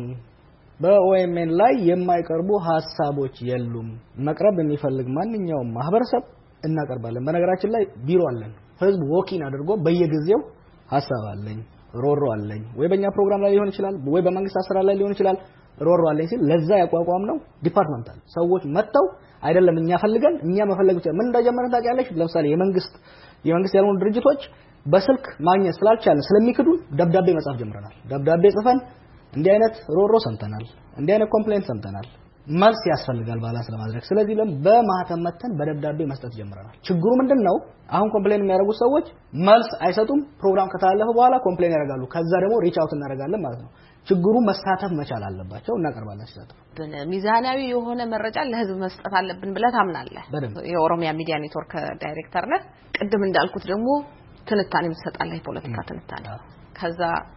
በኦኤምኤን ላይ የማይቀርቡ ሐሳቦች የሉም። መቅረብ የሚፈልግ ማንኛውም ማህበረሰብ እናቀርባለን። በነገራችን ላይ ቢሮ አለን። ህዝብ ወኪን አድርጎ በየጊዜው ሐሳብ አለኝ ሮሮ አለኝ ወይ በእኛ ፕሮግራም ላይ ሊሆን ይችላል ወይ በመንግስት አሰራር ላይ ሊሆን ይችላል ሮሮ አለኝ ሲል ለዛ ያቋቋም ነው ዲፓርትመንት አለ። ሰዎች መጥተው አይደለም እኛ ፈልገን እኛ መፈለግ ብቻ ምን እንደጀመረ ታውቂያለሽ? ለምሳሌ የመንግስት የመንግስት ያልሆኑ ድርጅቶች በስልክ ማግኘት ስላልቻለን ስለሚክዱ ደብዳቤ መጻፍ ጀምረናል። ደብዳቤ ጽፈን እንዲህ አይነት ሮሮ ሰምተናል፣ እንዲህ አይነት ኮምፕሌንት ሰምተናል፣ መልስ ያስፈልጋል ባላንስ ለማድረግ። ስለዚህ ለም በማህተም መተን በደብዳቤ መስጠት ጀምረናል። ችግሩ ምንድነው? አሁን ኮምፕሌን የሚያደርጉ ሰዎች መልስ አይሰጡም። ፕሮግራም ከተላለፈ በኋላ ኮምፕሌን ያደርጋሉ። ከዛ ደግሞ ሪች አውት እናደርጋለን ማለት ነው። ችግሩ መሳተፍ መቻል አለባቸው። እናቀርባለን ሲሳተፉ። ሚዛናዊ የሆነ መረጃ ለህዝብ መስጠት አለብን ብለህ ታምናለህ? የኦሮሚያ ሚዲያ ኔትወርክ ዳይሬክተር ነህ። ቅድም እንዳልኩት ደግሞ ትንታኔ ትሰጣለህ፣ የፖለቲካ ትንታኔ። ከዛ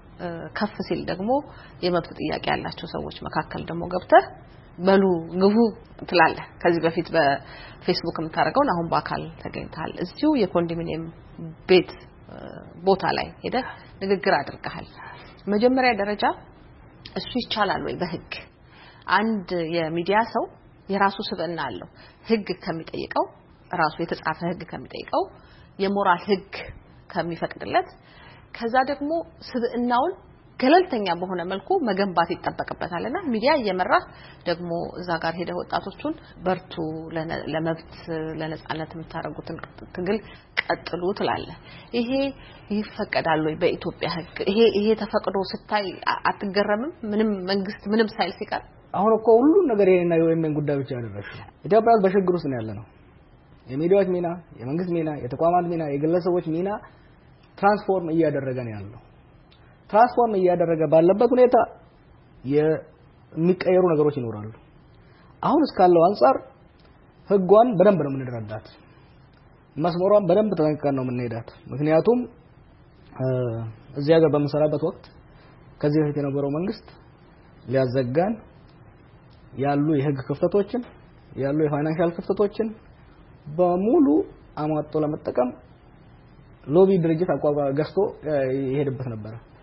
ከፍ ሲል ደግሞ የመብት ጥያቄ ያላቸው ሰዎች መካከል ደግሞ ገብተህ በሉ ግቡ ትላለህ። ከዚህ በፊት በፌስቡክ የምታደርገውን አሁን በአካል ተገኝተሃል። እዚሁ የኮንዶሚኒየም ቤት ቦታ ላይ ሄደህ ንግግር አድርገሃል። መጀመሪያ ደረጃ እሱ ይቻላል ወይ በህግ? አንድ የሚዲያ ሰው የራሱ ስብዕና አለው። ህግ ከሚጠይቀው ራሱ የተጻፈ ህግ ከሚጠይቀው የሞራል ህግ ከሚፈቅድለት ከዛ ደግሞ ስብዕናውን ገለልተኛ በሆነ መልኩ መገንባት ይጠበቅበታልና ሚዲያ እየመራ ደግሞ እዛ ጋር ሄደ ወጣቶቹን በርቱ ለመብት ለነጻነት የምታረጉትን ትግል ቀጥሉ ትላለህ። ይሄ ይፈቀዳል ወይ በኢትዮጵያ ህግ? ይሄ ይሄ ተፈቅዶ ስታይ አትገረምም? ምንም መንግስት ምንም ሳይል ሲቀር አሁን እኮ ሁሉ ነገር የኔና የወይምን ጉዳይ ብቻ ያደረሽ ኢትዮጵያ በሽግር ውስጥ ነው ያለነው። የሚዲያዎች ሚና፣ የመንግስት ሚና፣ የተቋማት ሚና፣ የግለሰቦች ሚና ትራንስፎርም እያደረገ ነው ያለው። ትራንስፎርም እያደረገ ባለበት ሁኔታ የሚቀየሩ ነገሮች ይኖራሉ። አሁን እስካለው አንፃር ህጓን በደንብ ነው የምንረዳት፣ መስመሯን በደንብ ተጠንቅቀን ነው የምንሄዳት። ምክንያቱም እዚህ ሀገር በመሰራበት ወቅት ከዚህ በፊት የነበረው መንግስት ሊያዘጋን ያሉ የህግ ክፍተቶችን ያሉ የፋይናንሻል ክፍተቶችን በሙሉ አሟጦ ለመጠቀም ሎቢ ድርጅት አቋቋ ገዝቶ ይሄድበት ነበር።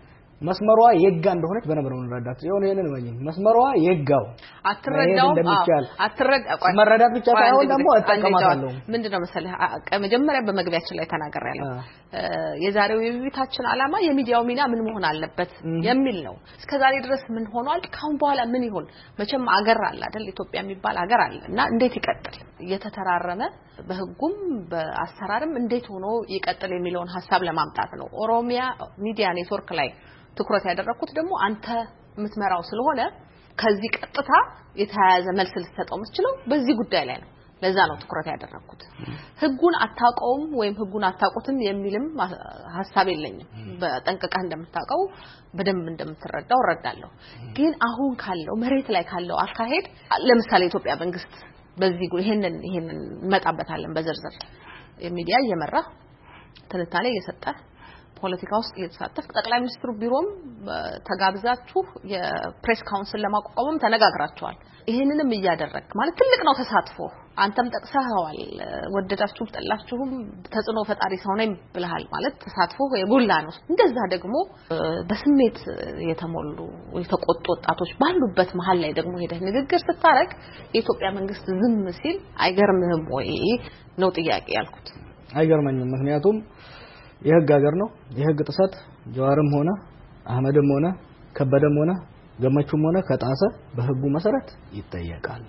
መስመሯ የጋ እንደሆነች በነበረው እንረዳት ይሆን ይሄንን ወኝ መስመሯ የጋው አትረዳው አትረዳ መረዳት ብቻ ሳይሆን ደግሞ አጠቀማታለሁ ምንድነው መሰለህ መጀመሪያ በመግቢያችን ላይ ተናገር ያለው የዛሬው የውይይታችን ዓላማ የሚዲያው ሚና ምን መሆን አለበት የሚል ነው እስከዛሬ ድረስ ምን ሆኗል ካሁን በኋላ ምን ይሆን መቼም አገር አለ አይደል ኢትዮጵያ የሚባል አገር አለ እና እንዴት ይቀጥል እየተተራረመ በህጉም በአሰራርም እንዴት ሆኖ ይቀጥል የሚለውን ሐሳብ ለማምጣት ነው ኦሮሚያ ሚዲያ ኔትወርክ ላይ ትኩረት ያደረኩት ደግሞ አንተ የምትመራው ስለሆነ ከዚህ ቀጥታ የተያያዘ መልስ ልትሰጠው የምትችለው በዚህ ጉዳይ ላይ ነው ለዛ ነው ትኩረት ያደረኩት ህጉን አታውቀውም ወይም ህጉን አታውቁትም የሚልም ሐሳብ የለኝም በጠንቀቃ እንደምታውቀው በደንብ እንደምትረዳው እረዳለሁ ግን አሁን ካለው መሬት ላይ ካለው አካሄድ ለምሳሌ ኢትዮጵያ መንግስት በዚህ ይሄንን ይሄንን እንመጣበታለን በዝርዝር የሚዲያ እየመራ ትንታኔ እየሰጠ ፖለቲካ ውስጥ እየተሳተፈ ጠቅላይ ሚኒስትሩ ቢሮም ተጋብዛችሁ የፕሬስ ካውንስል ለማቋቋም ተነጋግራችኋል ይሄንንም እያደረክ ማለት ትልቅ ነው ተሳትፎ አንተም ጠቅሰኸዋል ወደዳችሁ ጠላችሁም ተጽኖ ፈጣሪ ሰው ነኝ ብለሃል ማለት ተሳትፎ የጎላ ነው እንደዛ ደግሞ በስሜት የተሞሉ የተቆጡ ወጣቶች ባሉበት መሃል ላይ ደግሞ ሄደህ ንግግር ስታረግ የኢትዮጵያ መንግስት ዝም ሲል አይገርምህም ወይ ነው ጥያቄ ያልኩት አይገርመኝም ምክንያቱም የህግ ሀገር ነው የህግ ጥሰት ጀዋርም ሆነ አህመድም ሆነ ከበደም ሆነ ገመቹም ሆነ ከጣሰ በህጉ መሰረት ይጠየቃል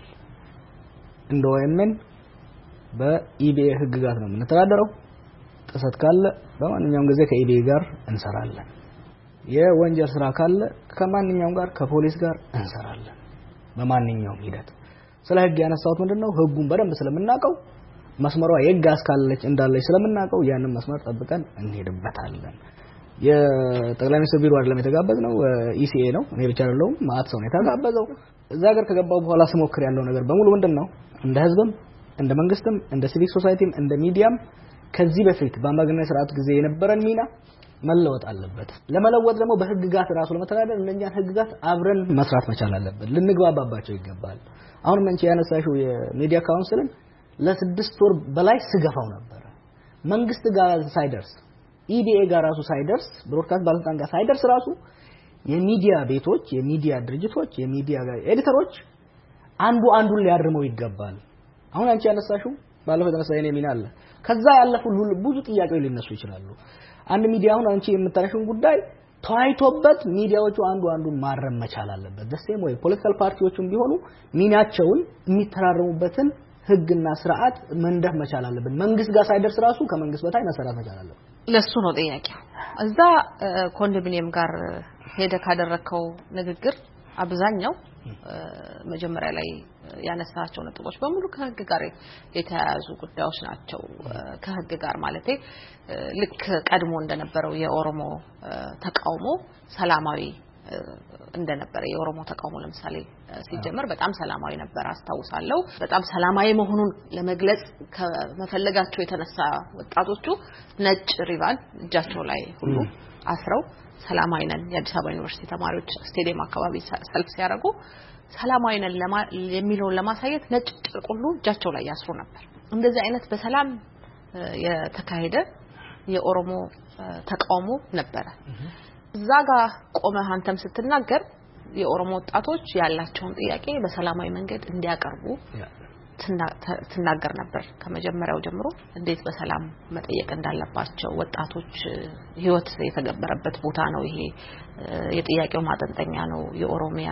እንደወይምን በኢቢኤ ህግጋት ነው የምንተዳደረው ጥሰት ካለ በማንኛውም ጊዜ ከኢቢኤ ጋር እንሰራለን የወንጀል ስራ ካለ ከማንኛውም ጋር ከፖሊስ ጋር እንሰራለን በማንኛውም ሂደት ስለ ህግ ያነሳሁት ምንድነው ህጉን በደንብ ስለምናቀው መስመሯ የጋስ ካለች እንዳለች ስለምናቀው ያንን መስመር ጠብቀን እንሄድበታለን የጠቅላይ ሚኒስትር ቢሮ አይደለም የተጋበዝነው ኢሲኤ ነው እኔ ብቻ አይደለሁም ማአት ሰው ነው የተጋበዘው እዛ ሀገር ከገባው በኋላ ስሞክር ያለው ነገር በሙሉ ምንድነው እንደ ህዝብም እንደ መንግስትም እንደ ሲቪክ ሶሳይቲም እንደ ሚዲያም ከዚህ በፊት በአምባገነን ስርዓት ጊዜ የነበረን ሚና መለወጥ አለበት ለመለወጥ ደግሞ በህግጋት ራሱ ለመተዳደር እነኛን ህግጋት አብረን መስራት መቻል አለበት ልንግባባባቸው ይገባል አሁን መንቺ ያነሳሽው የሚዲያ ካውንስልን ለስድስት ወር በላይ ስገፋው ነበር መንግስት ጋር ሳይደርስ ኢቢኤ ጋር ራሱ ሳይደርስ ብሮድካስት ባለስልጣን ጋር ሳይደርስ ራሱ የሚዲያ ቤቶች የሚዲያ ድርጅቶች የሚዲያ ኤዲተሮች አንዱ አንዱን ሊያርመው ይገባል አሁን አንቺ ያነሳሽው ባለፈው ተነሳው የኔ ሚና አለ ከዛ ያለፉ ብዙ ጥያቄዎች ሊነሱ ይችላሉ አንድ ሚዲያ አሁን አንቺ የምታረሽውን ጉዳይ ተዋይቶበት ሚዲያዎቹ አንዱ አንዱን ማረም መቻል አለበት ደሴም ወይ ፖለቲካል ፓርቲዎችም ቢሆኑ ሚናቸውን የሚተራረሙበትን ህግና ስርዓት መንደፍ መቻል አለበት መንግስት ጋር ሳይደርስ ራሱ ከመንግስት በታይ መሰራት መቻል አለበት ለሱ ነው ጥያቄው እዛ ኮንዶሚኒየም ጋር ሄደ ካደረከው ንግግር አብዛኛው መጀመሪያ ላይ ያነሳቸው ነጥቦች በሙሉ ከህግ ጋር የተያያዙ ጉዳዮች ናቸው ከህግ ጋር ማለት ልክ ቀድሞ እንደነበረው የኦሮሞ ተቃውሞ ሰላማዊ እንደነበረ የኦሮሞ ተቃውሞ ለምሳሌ ሲጀመር በጣም ሰላማዊ ነበር አስተዋውሳለሁ በጣም ሰላማዊ መሆኑን ለመግለጽ ከመፈለጋቸው የተነሳ ወጣቶቹ ነጭ ሪባን እጃቸው ላይ ሁሉ አስረው ሰላማዊ ነን የአዲስ አበባ ዩኒቨርሲቲ ተማሪዎች ስቴዲየም አካባቢ ሰልፍ ሲያደርጉ ሰላማዊ ነን የሚለውን ለማሳየት ነጭ ጨርቅ ሁሉ እጃቸው ላይ ያስሩ ነበር እንደዚህ አይነት በሰላም የተካሄደ የኦሮሞ ተቃውሞ ነበር ዛጋ ቆመ አንተም ስትናገር የኦሮሞ ወጣቶች ያላቸውን ጥያቄ በሰላማዊ መንገድ እንዲያቀርቡ ትናገር ነበር ከመጀመሪያው ጀምሮ እንዴት በሰላም መጠየቅ እንዳለባቸው ወጣቶች ህይወት የተገበረበት ቦታ ነው ይሄ የጥያቄው ማጠንጠኛ ነው የኦሮሚያ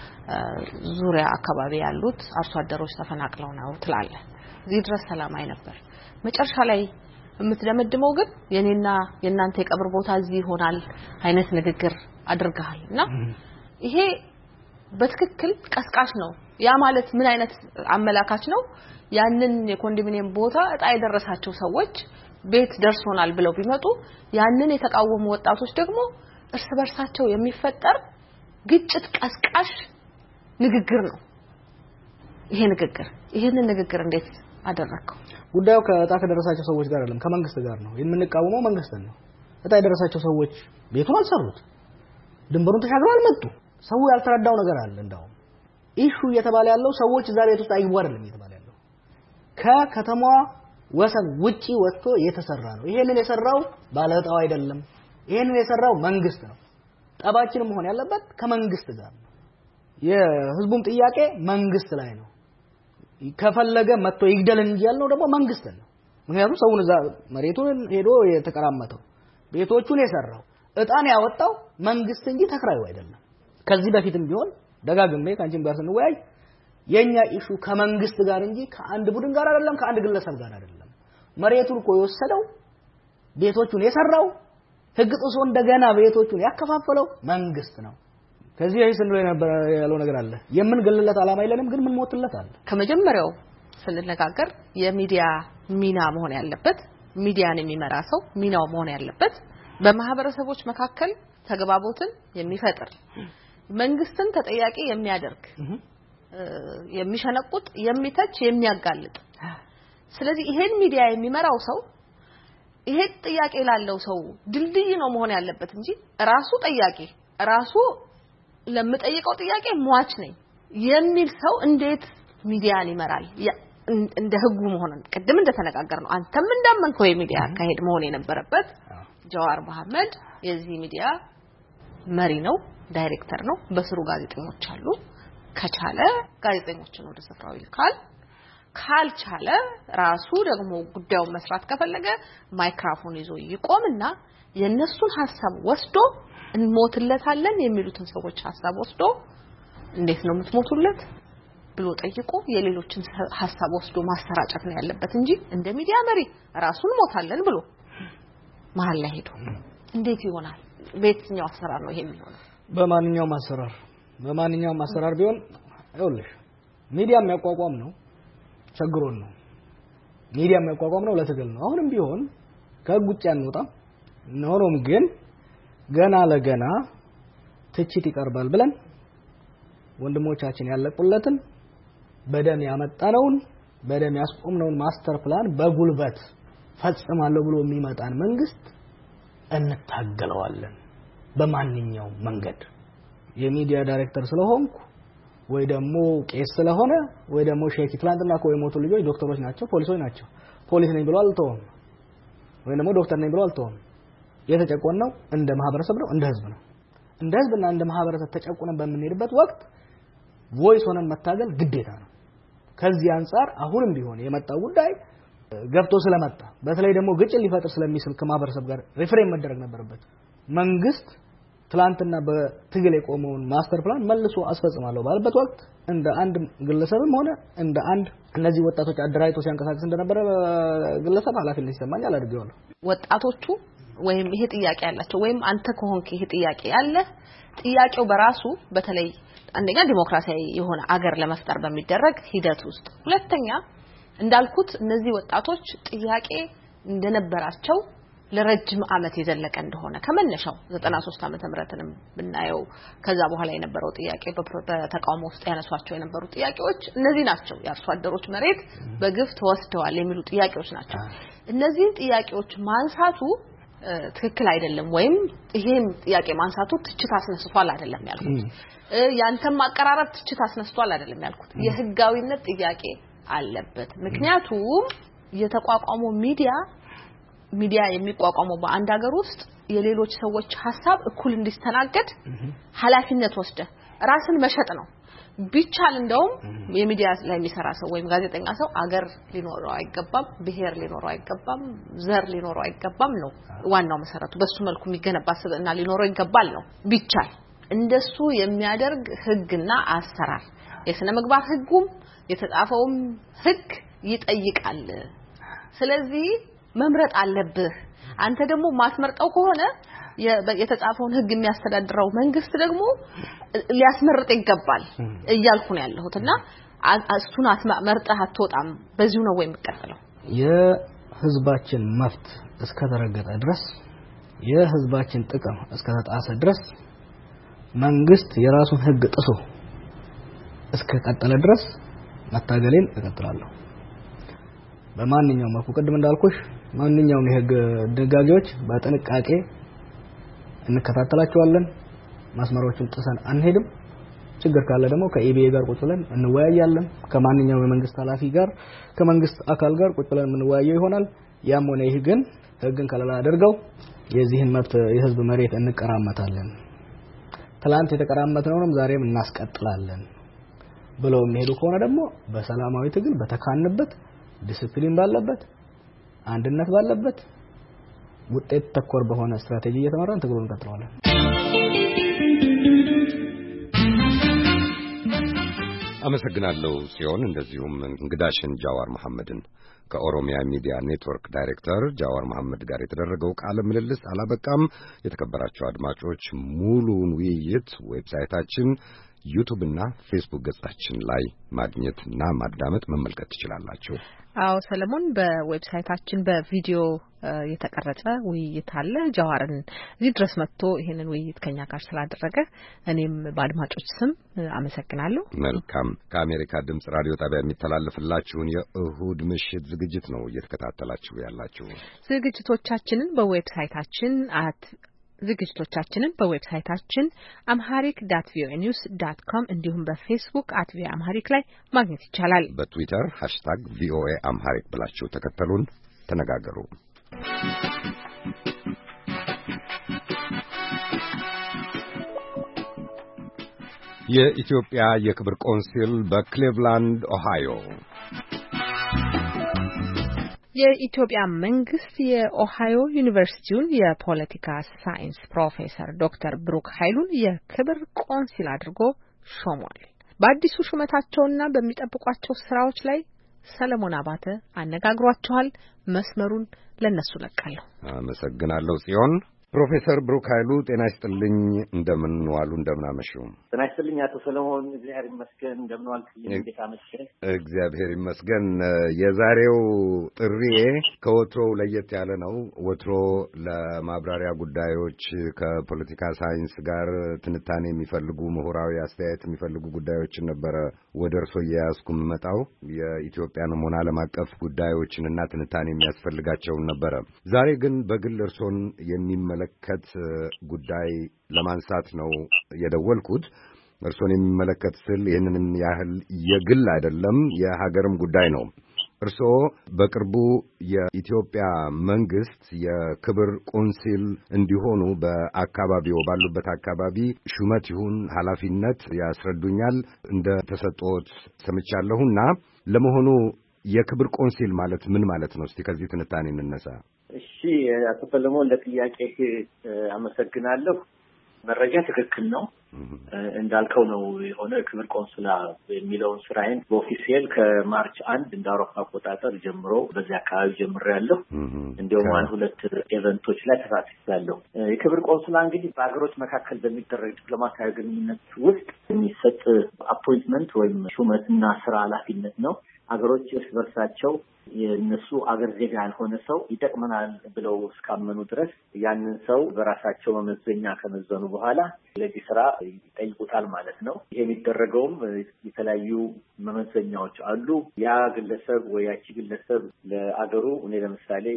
ዙሪያ አካባቢ ያሉት አርሶ አደሮች ተፈናቅለው ነው ትላለ እዚህ ድረስ ሰላማዊ ነበር መጨረሻ ላይ የምትደመድመው ግን የኔና የናንተ የቀብር ቦታ እዚህ ይሆናል አይነት ንግግር አድርገሃልና ይሄ በትክክል ቀስቃሽ ነው ያ ማለት ምን አይነት አመላካች ነው ያንን የኮንዶሚኒየም ቦታ እጣ የደረሳቸው ሰዎች ቤት ደርሶናል ብለው ቢመጡ ያንን የተቃወሙ ወጣቶች ደግሞ እርስ በርሳቸው የሚፈጠር ግጭት ቀስቃሽ ንግግር ነው ይሄ ንግግር ይሄንን ንግግር እንዴት አደረከው ጉዳዩ ከእጣ ከደረሳቸው ሰዎች ጋር አይደለም ከመንግስት ጋር ነው የምንቃወመው መንግስትን ነው እጣ የደረሳቸው ሰዎች ቤቱን አልሰሩት ድንበሩን ተሻግረው አልመጡ ሰው ያልተረዳው ነገር አለ እንደው ኢሹ እየተባለ ያለው ሰዎች እዛ ቤት ውስጥ አይግቡ አይደለም እየተባለ ያለው ከከተማዋ ወሰን ውጪ ወጥቶ የተሰራ ነው ይሄንን የሰራው ባለጣው አይደለም ይሄንን የሰራው መንግስት ነው ጠባችን መሆን ያለበት ከመንግስት ጋር ነው የህዝቡም ጥያቄ መንግስት ላይ ነው ከፈለገ መጥቶ ይግደልን እንጂ ያለው ደግሞ መንግስት ነው ምክንያቱም ሰውን እዛ መሬቱን ሄዶ የተቀራመተው ቤቶቹን የሰራው እጣን ያወጣው መንግስት እንጂ ተከራዩ አይደለም ከዚህ በፊትም ቢሆን ደጋግሜ ካንቺም ጋር ስንወያይ የኛ ኢሹ ከመንግስት ጋር እንጂ ከአንድ ቡድን ጋር አይደለም ከአንድ ግለሰብ ጋር አይደለም መሬቱን እኮ የወሰደው ቤቶቹን የሰራው ህግ ጥሶ እንደገና ቤቶቹን ያከፋፈለው መንግስት ነው ከዚህ አይሰን ነው ነበር ያለው ነገር አለ የምን ገለለት አላማ አይለንም ግን ምን ሞትለት አለ ከመጀመሪያው ስንነጋገር የሚዲያ ሚና መሆን ያለበት ሚዲያን የሚመራ ሰው ሚናው መሆን ያለበት በማህበረሰቦች መካከል ተግባቦትን የሚፈጥር መንግስትን ተጠያቂ የሚያደርግ የሚሸነቁት የሚተች የሚያጋልጥ ስለዚህ ይሄን ሚዲያ የሚመራው ሰው ይሄ ጥያቄ ላለው ሰው ድልድይ ነው መሆን ያለበት እንጂ ራሱ ጠያቂ ራሱ ለምጠይቀው ጥያቄ ሟች ነኝ የሚል ሰው እንዴት ሚዲያን ይመራል እንደ ህጉ መሆን ቀደም እንደተነጋገር ነው አንተም እንዳመንከው የሚዲያ አካሄድ መሆን የነበረበት ጀዋር መሐመድ የዚህ ሚዲያ መሪ ነው ዳይሬክተር ነው በስሩ ጋዜጠኞች አሉ ከቻለ ጋዜጠኞችን ወደ ስፍራው ይልካል ካልቻለ ራሱ ደግሞ ጉዳዩን መስራት ከፈለገ ማይክሮፎን ይዞ ይቆምና የነሱን ሐሳብ ወስዶ እንሞትለታለን የሚሉትን ሰዎች ሐሳብ ወስዶ እንዴት ነው የምትሞቱለት ብሎ ጠይቆ የሌሎችን ሐሳብ ወስዶ ማሰራጨት ነው ያለበት እንጂ እንደ ሚዲያ መሪ ራሱን ሞታለን ብሎ መሀል ላይ ሄዶ እንዴት ይሆናል በየትኛው አሰራር ነው ይሄ የሚሆነው በማንኛውም አሰራር በማንኛውም አሰራር ቢሆን አይውልሽ ሚዲያ የሚያቋቋም ነው ቸግሮን ነው ሚዲያ የሚያቋቋም ነው ለትግል ነው አሁንም ቢሆን ከጉጭ አንወጣም ኖሮም ግን ገና ለገና ትችት ይቀርባል ብለን ወንድሞቻችን ያለቁለትን በደም ያመጣነውን በደም ያስቆምነውን ማስተር ፕላን በጉልበት ፈጽማለሁ ብሎ የሚመጣን መንግስት እንታገለዋለን በማንኛውም መንገድ የሚዲያ ዳይሬክተር ስለሆንኩ ወይ ደግሞ ቄስ ስለሆነ ወይ ደግሞ ሼክ ትላንትና ኮይ ሞቱ ልጆች ዶክተሮች ናቸው ፖሊሶች ናቸው ፖሊስ ነኝ ብሎ አልተውም ወይ ደግሞ ዶክተር ነኝ ብሎ አልተውም የተጨቆነው እንደ ማህበረሰብ ነው እንደ ህዝብ ነው እንደ ህዝብና እንደ ማህበረሰብ ተጨቆነን በመንሄድበት ወቅት ቮይስ ሆነን መታገል ግዴታ ነው ከዚህ አንፃር አሁንም ቢሆን የመጣው ጉዳይ ገብቶ ስለመጣ በተለይ ደግሞ ግጭት ሊፈጥር ስለሚስል ከማህበረሰብ ጋር ሪፍሬም መደረግ ነበርበት መንግስት ትላንትና በትግል የቆመውን ማስተር ፕላን መልሶ አስፈጽማለሁ ባለበት ወቅት እንደ አንድ ግለሰብም ሆነ እንደ አንድ እነዚህ ወጣቶች አደራጅቶ ሲያንቀሳቅስ እንደነበረ ግለሰብ ኃላፊነት ይሰማኛል አድርገዋለሁ ወጣቶቹ ወይም ይሄ ጥያቄ ያላቸው ወይም አንተ ከሆንክ ይሄ ጥያቄ ያለ ጥያቄው በራሱ በተለይ አንደኛ ዲሞክራሲያዊ የሆነ አገር ለመፍጠር በሚደረግ ሂደት ውስጥ ሁለተኛ እንዳልኩት እነዚህ ወጣቶች ጥያቄ እንደነበራቸው ለረጅም አመት የዘለቀ እንደሆነ ከመነሻው ዘጠና ሶስት ዓመተ ምህረትንም ብናየው ከዛ በኋላ የነበረው ጥያቄ በተቃውሞ ውስጥ ያነሷቸው የነበሩ ጥያቄዎች እነዚህ ናቸው ያርሶ አደሮች መሬት በግፍ ተወስደዋል የሚሉ ጥያቄዎች ናቸው እነዚህን ጥያቄዎች ማንሳቱ ትክክል አይደለም ወይም ይሄን ጥያቄ ማንሳቱ ትችት አስነስቷል አይደለም ያልኩት ያንተም ማቀራረብ ትችት አስነስቷል አይደለም ያልኩት የህጋዊነት ጥያቄ አለበት ምክንያቱም የተቋቋመው ሚዲያ ሚዲያ የሚቋቋመው በአንድ ሀገር ውስጥ የሌሎች ሰዎች ሐሳብ እኩል እንዲስተናገድ ኃላፊነት ወስደ ራስን መሸጥ ነው ቢቻል እንደውም የሚዲያ ላይ የሚሰራ ሰው ወይም ጋዜጠኛ ሰው አገር ሊኖረው አይገባም ብሄር ሊኖረው አይገባም ዘር ሊኖረው አይገባም ነው ዋናው መሰረቱ በሱ መልኩ የሚገነባ ስብዕና ሊኖረው ይገባል ነው ቢቻል እንደሱ የሚያደርግ ህግና አሰራር የስነ ምግባር ህጉም የተጻፈውም ህግ ይጠይቃል ስለዚህ መምረጥ አለብህ አንተ ደግሞ ማስመርጠው ከሆነ የተጻፈውን ህግ የሚያስተዳድረው መንግስት ደግሞ ሊያስመርጥ ይገባል እያልኩ ነው ያለሁትና እሱን አስመርጠህ አትወጣም በዚሁ ነው ወይ የሚቀጥለው የህዝባችን መብት እስከተረገጠ ድረስ የህዝባችን ጥቅም እስከተጣሰ ድረስ መንግስት የራሱን ህግ ጥሶ እስከቀጠለ ድረስ መታገሌን እቀጥላለሁ በማንኛውም መልኩ ቀደም እንዳልኩሽ ማንኛውም የህግ ደጋጊዎች በጥንቃቄ እንከታተላቸዋለን መስመሮችን ጥሰን አንሄድም ችግር ካለ ደግሞ ከኢቢኤ ጋር ቁጭ ብለን እንወያያለን ከማንኛውም የመንግስት ኃላፊ ጋር ከመንግስት አካል ጋር ቁጭ ብለን እንወያየው ይሆናል ያም ሆነ ይህ ግን ህግን ከለላ አድርገው የዚህን መብት የህዝብ መሬት እንቀራመታለን ትላንት የተቀራመትነውንም ዛሬም እናስቀጥላለን ብለው የሚሄዱ ከሆነ ደግሞ በሰላማዊ ትግል በተካንበት ዲሲፕሊን ባለበት አንድነት ባለበት ውጤት ተኮር በሆነ ስትራቴጂ እየተመራን ትግሉን እንቀጥላለን። አመሰግናለሁ ሲሆን እንደዚሁም እንግዳሽን ጃዋር መሐመድን ከኦሮሚያ ሚዲያ ኔትወርክ ዳይሬክተር ጃዋር መሐመድ ጋር የተደረገው ቃለ ምልልስ አላበቃም። የተከበራችሁ አድማጮች ሙሉውን ውይይት ዌብሳይታችን ዩቲዩብ እና ፌስቡክ ገጻችን ላይ ማግኘትና ማዳመጥ መመልከት ትችላላችሁ። አዎ ሰለሞን በዌብሳይታችን በቪዲዮ የተቀረጸ ውይይት አለ። ጃዋርን እዚህ ድረስ መጥቶ ይሄንን ውይይት ከኛ ጋር ስላደረገ እኔም በአድማጮች ስም አመሰግናለሁ። መልካም። ከአሜሪካ ድምጽ ራዲዮ ጣቢያ የሚተላለፍላችሁን የእሁድ ምሽት ዝግጅት ነው እየተከታተላችሁ ያላችሁ። ዝግጅቶቻችንን በዌብሳይታችን አት ዝግጅቶቻችንን በዌብሳይታችን amharic dot v o a news dot com እንዲሁም በፌስቡክ at v o a amharic ላይ ማግኘት ይቻላል። በትዊተር ሃሽታግ v o a amharic ብላችሁ ተከተሉን፣ ተነጋገሩ። የኢትዮጵያ የክብር ቆንሲል በክሊቭላንድ ኦሃዮ። የኢትዮጵያ መንግስት የኦሃዮ ዩኒቨርሲቲውን የፖለቲካ ሳይንስ ፕሮፌሰር ዶክተር ብሩክ ኃይሉን የክብር ቆንሲል አድርጎ ሾሟል። በአዲሱ ሹመታቸውና በሚጠብቋቸው ስራዎች ላይ ሰለሞን አባተ አነጋግሯቸዋል። መስመሩን ለነሱ ለቃለሁ። አመሰግናለሁ ጽዮን። ፕሮፌሰር ብሩክ ኃይሉ ጤና ይስጥልኝ። እንደምን ዋሉ? እንደምን አመሹ? ጤና ይስጥልኝ አቶ ሰለሞን። እግዚአብሔር ይመስገን። እንደምን ዋልክ? እንዴት አመሸህ? እግዚአብሔር ይመስገን። የዛሬው ጥሪዬ ከወትሮው ለየት ያለ ነው። ወትሮ ለማብራሪያ ጉዳዮች ከፖለቲካ ሳይንስ ጋር ትንታኔ የሚፈልጉ ምሁራዊ አስተያየት የሚፈልጉ ጉዳዮችን ነበረ ወደ እርሶ እየያዝኩ የምመጣው። የኢትዮጵያንም ሆነ ዓለም አቀፍ ጉዳዮችንና ትንታኔ የሚያስፈልጋቸውን ነበረ። ዛሬ ግን በግል እርሶን የሚመ ለከት ጉዳይ ለማንሳት ነው የደወልኩት። እርሶን የሚመለከት ስል ይህንንም ያህል የግል አይደለም፣ የሀገርም ጉዳይ ነው። እርሶ በቅርቡ የኢትዮጵያ መንግስት የክብር ቆንሲል እንዲሆኑ በአካባቢው ባሉበት አካባቢ ሹመት ይሁን ኃላፊነት ያስረዱኛል እንደ ተሰጥቶት ሰምቻለሁና ለመሆኑ የክብር ቆንሲል ማለት ምን ማለት ነው? እስቲ ከዚህ ትንታኔ እንነሳ። እሺ አቶ ሰለሞን ለጥያቄህ አመሰግናለሁ። መረጃ ትክክል ነው። እንዳልከው ነው የሆነ ክብር ቆንስላ የሚለውን ስራዬን በኦፊሴል ከማርች አንድ እንደ አውሮፓ አቆጣጠር ጀምሮ በዚህ አካባቢ ጀምሬያለሁ። እንዲሁም አንድ ሁለት ኢቨንቶች ላይ ተሳትፌያለሁ። የክብር ቆንስላ እንግዲህ በአገሮች መካከል በሚደረግ ዲፕሎማሲያዊ ግንኙነት ውስጥ የሚሰጥ አፖይንትመንት ወይም ሹመትና ስራ ኃላፊነት ነው። አገሮች እርስ በርሳቸው የነሱ አገር ዜጋ ያልሆነ ሰው ይጠቅመናል ብለው እስካመኑ ድረስ ያንን ሰው በራሳቸው መመዘኛ ከመዘኑ በኋላ ለዚህ ስራ ይጠይቁታል ማለት ነው። ይሄ የሚደረገውም የተለያዩ መመዘኛዎች አሉ። ያ ግለሰብ ወይ ያቺ ግለሰብ ለአገሩ እኔ ለምሳሌ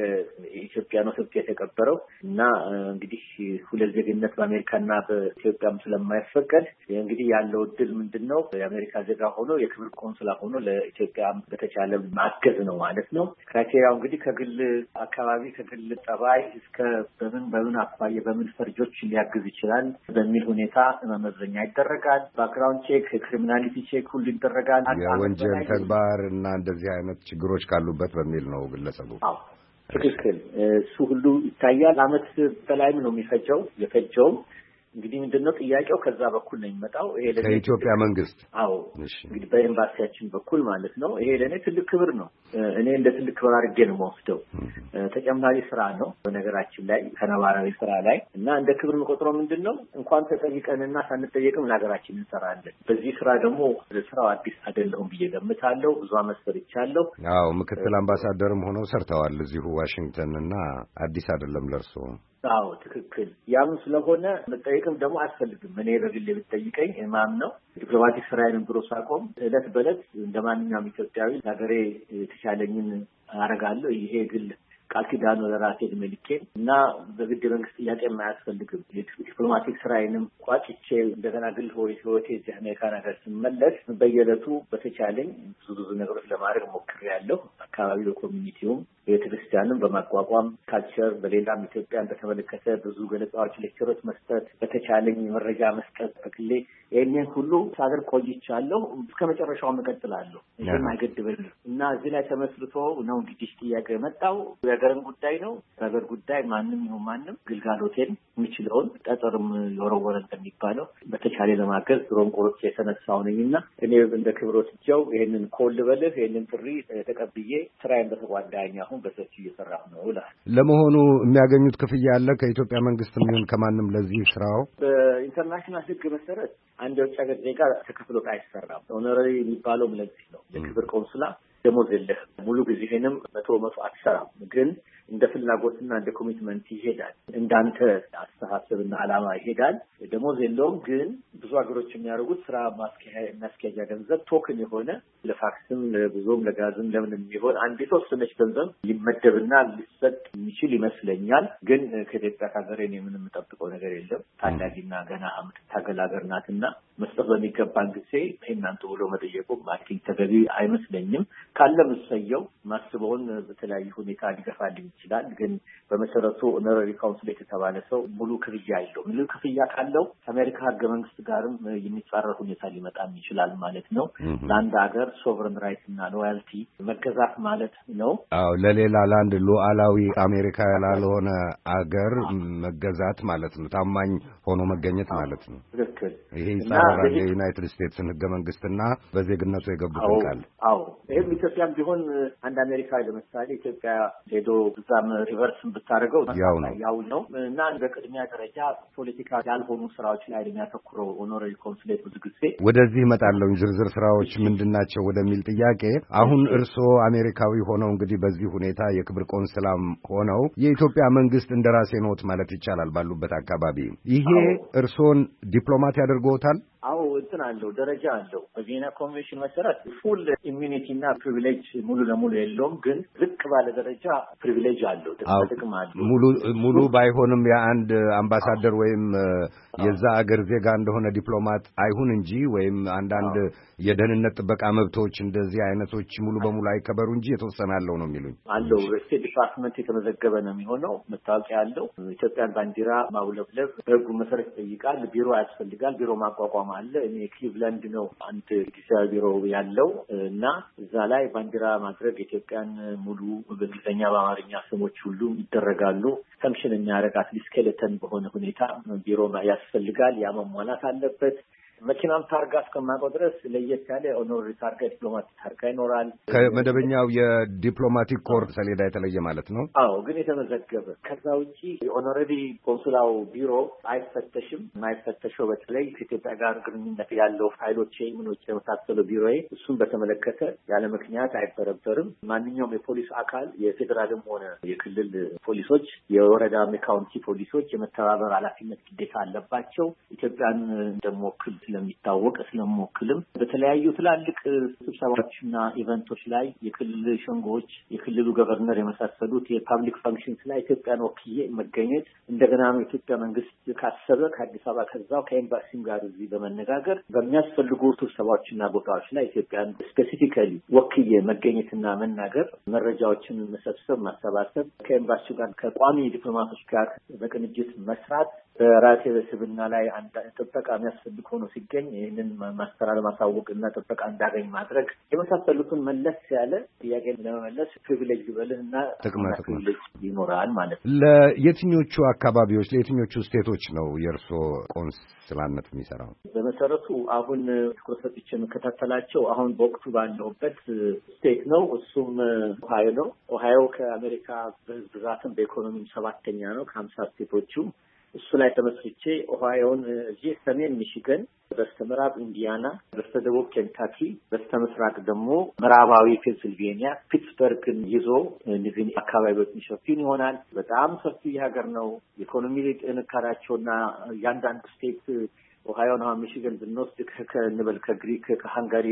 በኢትዮጵያ ነው ህግ የተቀበረው እና እንግዲህ ሁለት ዜግነት በአሜሪካና በኢትዮጵያም ስለማይፈቀድ እንግዲህ ያለው እድል ምንድነው? የአሜሪካ ዜጋ ሆኖ የክብር ቆንስላ ሆኖ ለኢትዮጵያ በተቻለ ማገዝ ነው ማለት ነው። ክራይቴሪያው እንግዲህ ከግል አካባቢ ከግል ጠባይ እስከ በምን በምን አኳያ በምን ፈርጆች ሊያግዝ ይችላል በሚል ሁኔታ መመዘኛ ይደረጋል። ባክግራውንድ ቼክ፣ ክሪሚናሊቲ ቼክ ሁሉ ይደረጋል። የወንጀል ተግባር እና እንደዚህ አይነት ችግሮች ካሉበት በሚል ነው ግለሰቡ። አዎ ትክክል። እሱ ሁሉ ይታያል። አመት በላይም ነው የሚፈጀው። የፈጀውም እንግዲህ ምንድነው ጥያቄው ከዛ በኩል ነው የሚመጣው። ይሄ ለኢትዮጵያ መንግስት አዎ እንግዲህ በኤምባሲያችን በኩል ማለት ነው። ይሄ ለኔ ትልቅ ክብር ነው። እኔ እንደ ትልቅ ክብር አድርጌ ነው የምወስደው። ተጨማሪ ስራ ነው በነገራችን ላይ ከነባራዊ ስራ ላይ እና እንደ ክብር የምቆጥረው ምንድነው እንኳን ተጠይቀንና ሳንጠየቅም ለሀገራችን እንሰራለን። በዚህ ስራ ደግሞ ስራው አዲስ አይደለም ብዬ ገምታለሁ። ብዙ አመት ሰርቻለሁ። አዎ ምክትል አምባሳደርም ሆነው ሰርተዋል እዚሁ ዋሽንግተን እና አዲስ አይደለም ለርሶ። አዎ ትክክል። ያም ስለሆነ መጠየቅም ደግሞ አያስፈልግም። እኔ በግሌ ብትጠይቀኝ ማም ነው ዲፕሎማቲክ ስራዬን ብሮ ሳቆም እለት በእለት እንደማንኛውም ኢትዮጵያዊ ሀገሬ የተቻለኝን አረጋለሁ። ይሄ ግል ቃል ኪዳኑ ለራሴ መልኬ እና በግድ መንግስት ጥያቄ የማያስፈልግም ዲፕሎማቲክ ስራዬንም ቋጭቼ እንደገና ግል ህይወቴ እዚህ አሜሪካ ነገር ስመለስ በየዕለቱ በተቻለኝ ብዙ ብዙ ነገሮች ለማድረግ ሞክሬያለሁ። አካባቢው ኮሚኒቲውም ቤተክርስቲያንም በማቋቋም ካልቸር በሌላም ኢትዮጵያን በተመለከተ ብዙ ገለጻዎች፣ ሌክቸሮች መስጠት፣ በተቻለኝ መረጃ መስጠት በግሌ ይሄንን ሁሉ ሳደርግ ቆይቻለሁ። እስከ መጨረሻው እቀጥላለሁ። ይሄን አይገድበኝ እና እዚህ ላይ ተመስርቶ ነው እንግዲህ ጥያቄ የመጣው። የሀገርን ጉዳይ ነው። የሀገር ጉዳይ ማንም ይሁን ማንም ግልጋሎቴን የሚችለውን ጠጠርም የወረወረ እንደሚባለው በተቻለ ለማገዝ ድሮም ቆርጬ የተነሳው ነኝና እኔ እንደ ክብሮት ጀው ይሄንን ኮል በልህ ይሄንን ጥሪ ተቀብዬ ስራዬን በተጓዳኝ አሁን በሰፊ እየሰራሁ ነው እላለሁ። ለመሆኑ የሚያገኙት ክፍያ አለ ከኢትዮጵያ መንግስትም ይሁን ከማንም ለዚህ ስራው? በኢንተርናሽናል ሕግ መሰረት አንድ የውጭ ሀገር ዜጋ ተከፍሎት አይሰራም። ኦነራሪ የሚባለውም ለዚህ ነው። የክብር ቆንስላ ደሞዝ የለህም። ሙሉ ጊዜህንም መቶ መቶ አትሰራም። ግን እንደ ፍላጎትና እንደ ኮሚትመንት ይሄዳል። እንዳንተ አስተሳሰብና ዓላማ ይሄዳል። ደሞዝ የለውም። ግን ብዙ ሀገሮች የሚያደርጉት ስራ ማስኪያጃ ገንዘብ ቶክን የሆነ ለፋክስም ለብዙም ለጋዝም ለምን የሚሆን አንድ የተወሰነች ገንዘብ ሊመደብና ሊሰጥ የሚችል ይመስለኛል። ግን ከኢትዮጵያ ሀገር እኔ ምንም የምጠብቀው ነገር የለም። ታዳጊና ገና የምትታገል ሀገር ናትና መስጠት በሚገባን ጊዜ እናንተ ብሎ መጠየቁ ማርኪንግ ተገቢ አይመስለኝም። ካለም እሰየው ማስበውን በተለያዩ ሁኔታ ሊገፋልኝ ይችላል። ግን በመሰረቱ ኦነራሪ ካውንስል የተባለ ሰው ሙሉ ክፍያ አለው። ሙሉ ክፍያ ካለው ከአሜሪካ ህገ መንግስት ጋርም የሚጻረር ሁኔታ ሊመጣም ይችላል ማለት ነው። ለአንድ ሀገር ሶቨረን ራይት እና ሎያልቲ መገዛት ማለት ነው። አዎ ለሌላ ለአንድ ሉዓላዊ አሜሪካ ላልሆነ አገር መገዛት ማለት ነው። ታማኝ ሆኖ መገኘት ማለት ነው። ትክክል። ይሄ ይጻረራል የዩናይትድ ስቴትስን ህገ መንግስትና በዜግነቱ የገቡትን ቃል። አዎ ይሄም ኢትዮጵያም ቢሆን አንድ አሜሪካ ለምሳሌ ኢትዮጵያ ሄዶ ብዛም ሪቨርስ ብታደርገው ያው ነው ያው ነው እና በቅድሚያ ደረጃ ፖለቲካ ያልሆኑ ስራዎች ላይ የሚያተኩረው ኦኖራሪ ኮንሱሌት ብዙ ጊዜ ወደዚህ እመጣለሁ። ዝርዝር ስራዎች ምንድናቸው ወደሚል ጥያቄ አሁን እርስዎ አሜሪካዊ ሆነው እንግዲህ በዚህ ሁኔታ የክብር ቆንስላም ሆነው የኢትዮጵያ መንግስት እንደራሴ ኖት ማለት ይቻላል ባሉበት አካባቢ ይሄ እርስዎን ዲፕሎማት ያደርገውታል? አዎ እንትን አለው ደረጃ አለው። በቪየና ኮንቬንሽን መሰረት ፉል ኢሚኒቲ እና ፕሪቪሌጅ ሙሉ ለሙሉ የለውም። ግን ዝቅ ባለ ደረጃ ፕሪቪሌጅ አለው፣ ጥቅም አለው። ሙሉ ሙሉ ባይሆንም የአንድ አምባሳደር ወይም የዛ አገር ዜጋ እንደሆነ ዲፕሎማት አይሁን እንጂ ወይም አንዳንድ የደህንነት ጥበቃ መብቶች እንደዚህ አይነቶች ሙሉ በሙሉ አይከበሩ እንጂ የተወሰነ አለው ነው የሚሉኝ። አለው ስቴት ዲፓርትመንት የተመዘገበ ነው የሚሆነው። መታወቂያ አለው። ኢትዮጵያን ባንዲራ ማውለብለብ በህጉ መሰረት ይጠይቃል። ቢሮ ያስፈልጋል። ቢሮ ማቋቋም አለ። እኔ ክሊቭላንድ ነው አንድ ጊዜያዊ ቢሮ ያለው እና እዛ ላይ ባንዲራ ማድረግ ኢትዮጵያን ሙሉ በእንግሊዝኛ በአማርኛ ስሞች ሁሉ ይደረጋሉ። ፈንክሽን የሚያደርግ አትሊስት ስኬሌተን በሆነ ሁኔታ ቢሮ ያስፈልጋል። ያ መሟላት አለበት። መኪናም ታርጋ እስከማውቀው ድረስ ለየት ያለ ኦኖራሪ ታርጋ ዲፕሎማቲክ ታርጋ ይኖራል። ከመደበኛው የዲፕሎማቲክ ኮር ሰሌዳ የተለየ ማለት ነው። አዎ ግን የተመዘገበ። ከዛ ውጪ የኦኖራሪ ኮንሱላው ቢሮ አይፈተሽም። የማይፈተሸው በተለይ ከኢትዮጵያ ጋር ግንኙነት ያለው ፋይሎች ምኖች የመሳሰለው ቢሮዬ እሱን በተመለከተ ያለ ምክንያት አይበረበርም። ማንኛውም የፖሊስ አካል የፌዴራልም ሆነ የክልል ፖሊሶች፣ የወረዳም የካውንቲ ፖሊሶች የመተባበር ኃላፊነት ግዴታ አለባቸው። ኢትዮጵያን እንደሞክል ስለሚታወቅ ስለምወክልም በተለያዩ ትላልቅ ስብሰባዎችና ኢቨንቶች ላይ የክልል ሸንጎች፣ የክልሉ ገቨርነር የመሳሰሉት የፓብሊክ ፋንክሽንስ ላይ ኢትዮጵያን ወክዬ መገኘት እንደገና ነው የኢትዮጵያ መንግስት ካሰበ ከአዲስ አበባ ከዛው ከኤምባሲም ጋር እዚህ በመነጋገር በሚያስፈልጉ ስብሰባዎችና ቦታዎች ላይ ኢትዮጵያን ስፔሲፊካሊ ወክዬ መገኘትና መናገር፣ መረጃዎችን መሰብሰብ፣ ማሰባሰብ፣ ከኤምባሲው ጋር ከቋሚ ዲፕሎማቶች ጋር በቅንጅት መስራት፣ በራሴ በስብና ላይ አንድ ጥበቃ የሚያስፈልግ ሆኖ ሲገኝ ይህንን ማስተራር ማሳወቅና ጥበቃ እንዳገኝ ማድረግ የመሳሰሉትን መለስ ያለ ጥያቄ ለመመለስ ፕሪቪሌጅ ይበልህና ፕሪቪሌጅ ይኖራል ማለት ነው። ለየትኞቹ አካባቢዎች ለየትኞቹ ስቴቶች ነው የእርስዎ ቆንስላነት የሚሰራው? በመሰረቱ አሁን ትኩረት ሰጥቼ የምከታተላቸው አሁን በወቅቱ ባለሁበት ስቴት ነው። እሱም ኦሃዮ ነው። ኦሃዮ ከአሜሪካ በህዝብ ብዛትም በኢኮኖሚም ሰባተኛ ነው ከሀምሳ ስቴቶቹ። እሱ ላይ ተመስርቼ ኦሃዮን እዚህ ሰሜን ሚሽገን፣ በስተምዕራብ ኢንዲያና፣ በስተደቡብ ኬንታኪ፣ በስተምስራቅ ደግሞ ምዕራባዊ ፔንሲልቬኒያ ፒትስበርግን ይዞ እነዚህ አካባቢዎች የሚሸፍን ይሆናል። በጣም ሰፊ ሀገር ነው። ኢኮኖሚ ጥንካሬያቸውና እያንዳንዱ ስቴት ኦሃዮን አሁን ሚሽገን ብንወስድ ከንበል ከግሪክ፣ ከሃንጋሪ፣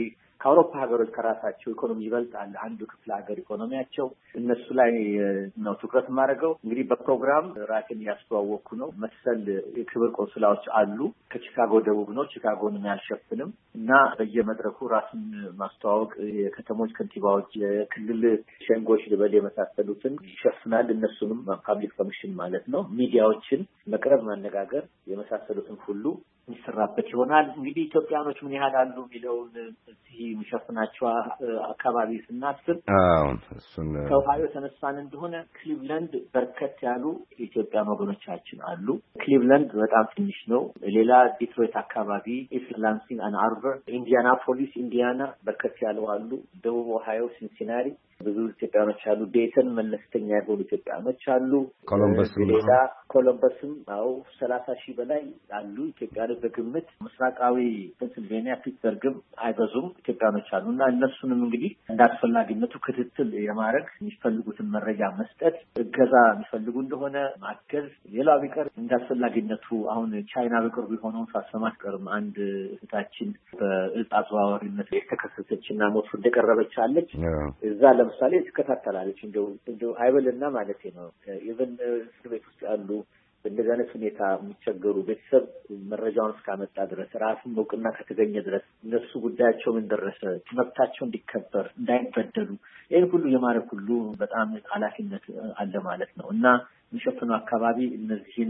ከአውሮፓ ሀገሮች ከራሳቸው ኢኮኖሚ ይበልጣል አንዱ ክፍለ ሀገር ኢኮኖሚያቸው እነሱ ላይ ነው ትኩረት ማድረገው። እንግዲህ በፕሮግራም ራሴን ያስተዋወቅኩ ነው። መሰል የክብር ቆንስላዎች አሉ። ከቺካጎ ደቡብ ነው፣ ቺካጎንም ያልሸፍንም እና በየመድረኩ ራስን ማስተዋወቅ የከተሞች ከንቲባዎች፣ የክልል ሸንጎች ልበል የመሳሰሉትን ይሸፍናል። እነሱንም ፓብሊክ ፈንክሽን ማለት ነው ሚዲያዎችን መቅረብ ማነጋገር የመሳሰሉትን ሁሉ የሚሰራበት ይሆናል። እንግዲህ ኢትዮጵያኖች ምን ያህል አሉ የሚለውን እዚህ የሚሸፍናቸው አካባቢ ስናስብ አሁን እሱን ከኦሃዮ ተነሳን እንደሆነ ክሊቭላንድ በርከት ያሉ የኢትዮጵያ ወገኖቻችን አሉ። ክሊቭላንድ በጣም ትንሽ ነው። ሌላ ዲትሮይት አካባቢ፣ ኢስት ላንሲንግ፣ አን አርበር፣ ኢንዲያናፖሊስ ኢንዲያና በርከት ያሉ አሉ። ደቡብ ኦሃዮ ሲንሲናሪ ብዙ ኢትዮጵያኖች አሉ። ዴተን መለስተኛ የሆኑ ኢትዮጵያኖች አሉ። ኮሎምበስ ሌላ ኮሎምበስም አው ሰላሳ ሺህ በላይ አሉ ኢትዮጵያኖች በግምት። ምስራቃዊ ፔንሲልቬኒያ ፒትስበርግም አይበዙም ኢትዮጵያኖች አሉ እና እነሱንም እንግዲህ እንዳስፈላጊነቱ ክትትል የማድረግ የሚፈልጉትን መረጃ መስጠት፣ እገዛ የሚፈልጉ እንደሆነ ማገዝ። ሌላው ቢቀር እንዳስፈላጊነቱ አሁን ቻይና በቅርቡ የሆነውን ሳሰማት ቀርም አንድ እህታችን በእጽ አዘዋዋሪነት የተከሰሰችና ሞት እንደቀረበች አለች። እዛ ለምሳሌ ትከታተላለች። እንደው እንደው አይበልና ማለት ነው ኢቭን እስር ቤት ውስጥ ያሉ እንደዚህ አይነት ሁኔታ የሚቸገሩ ቤተሰብ መረጃውን እስካመጣ ድረስ ራስን እውቅና ከተገኘ ድረስ እነሱ ጉዳያቸው ምን ደረሰ መብታቸው እንዲከበር እንዳይበደሉ ይህን ሁሉ የማድረግ ሁሉ በጣም ኃላፊነት አለ ማለት ነው እና የሚሸፍነው አካባቢ እነዚህን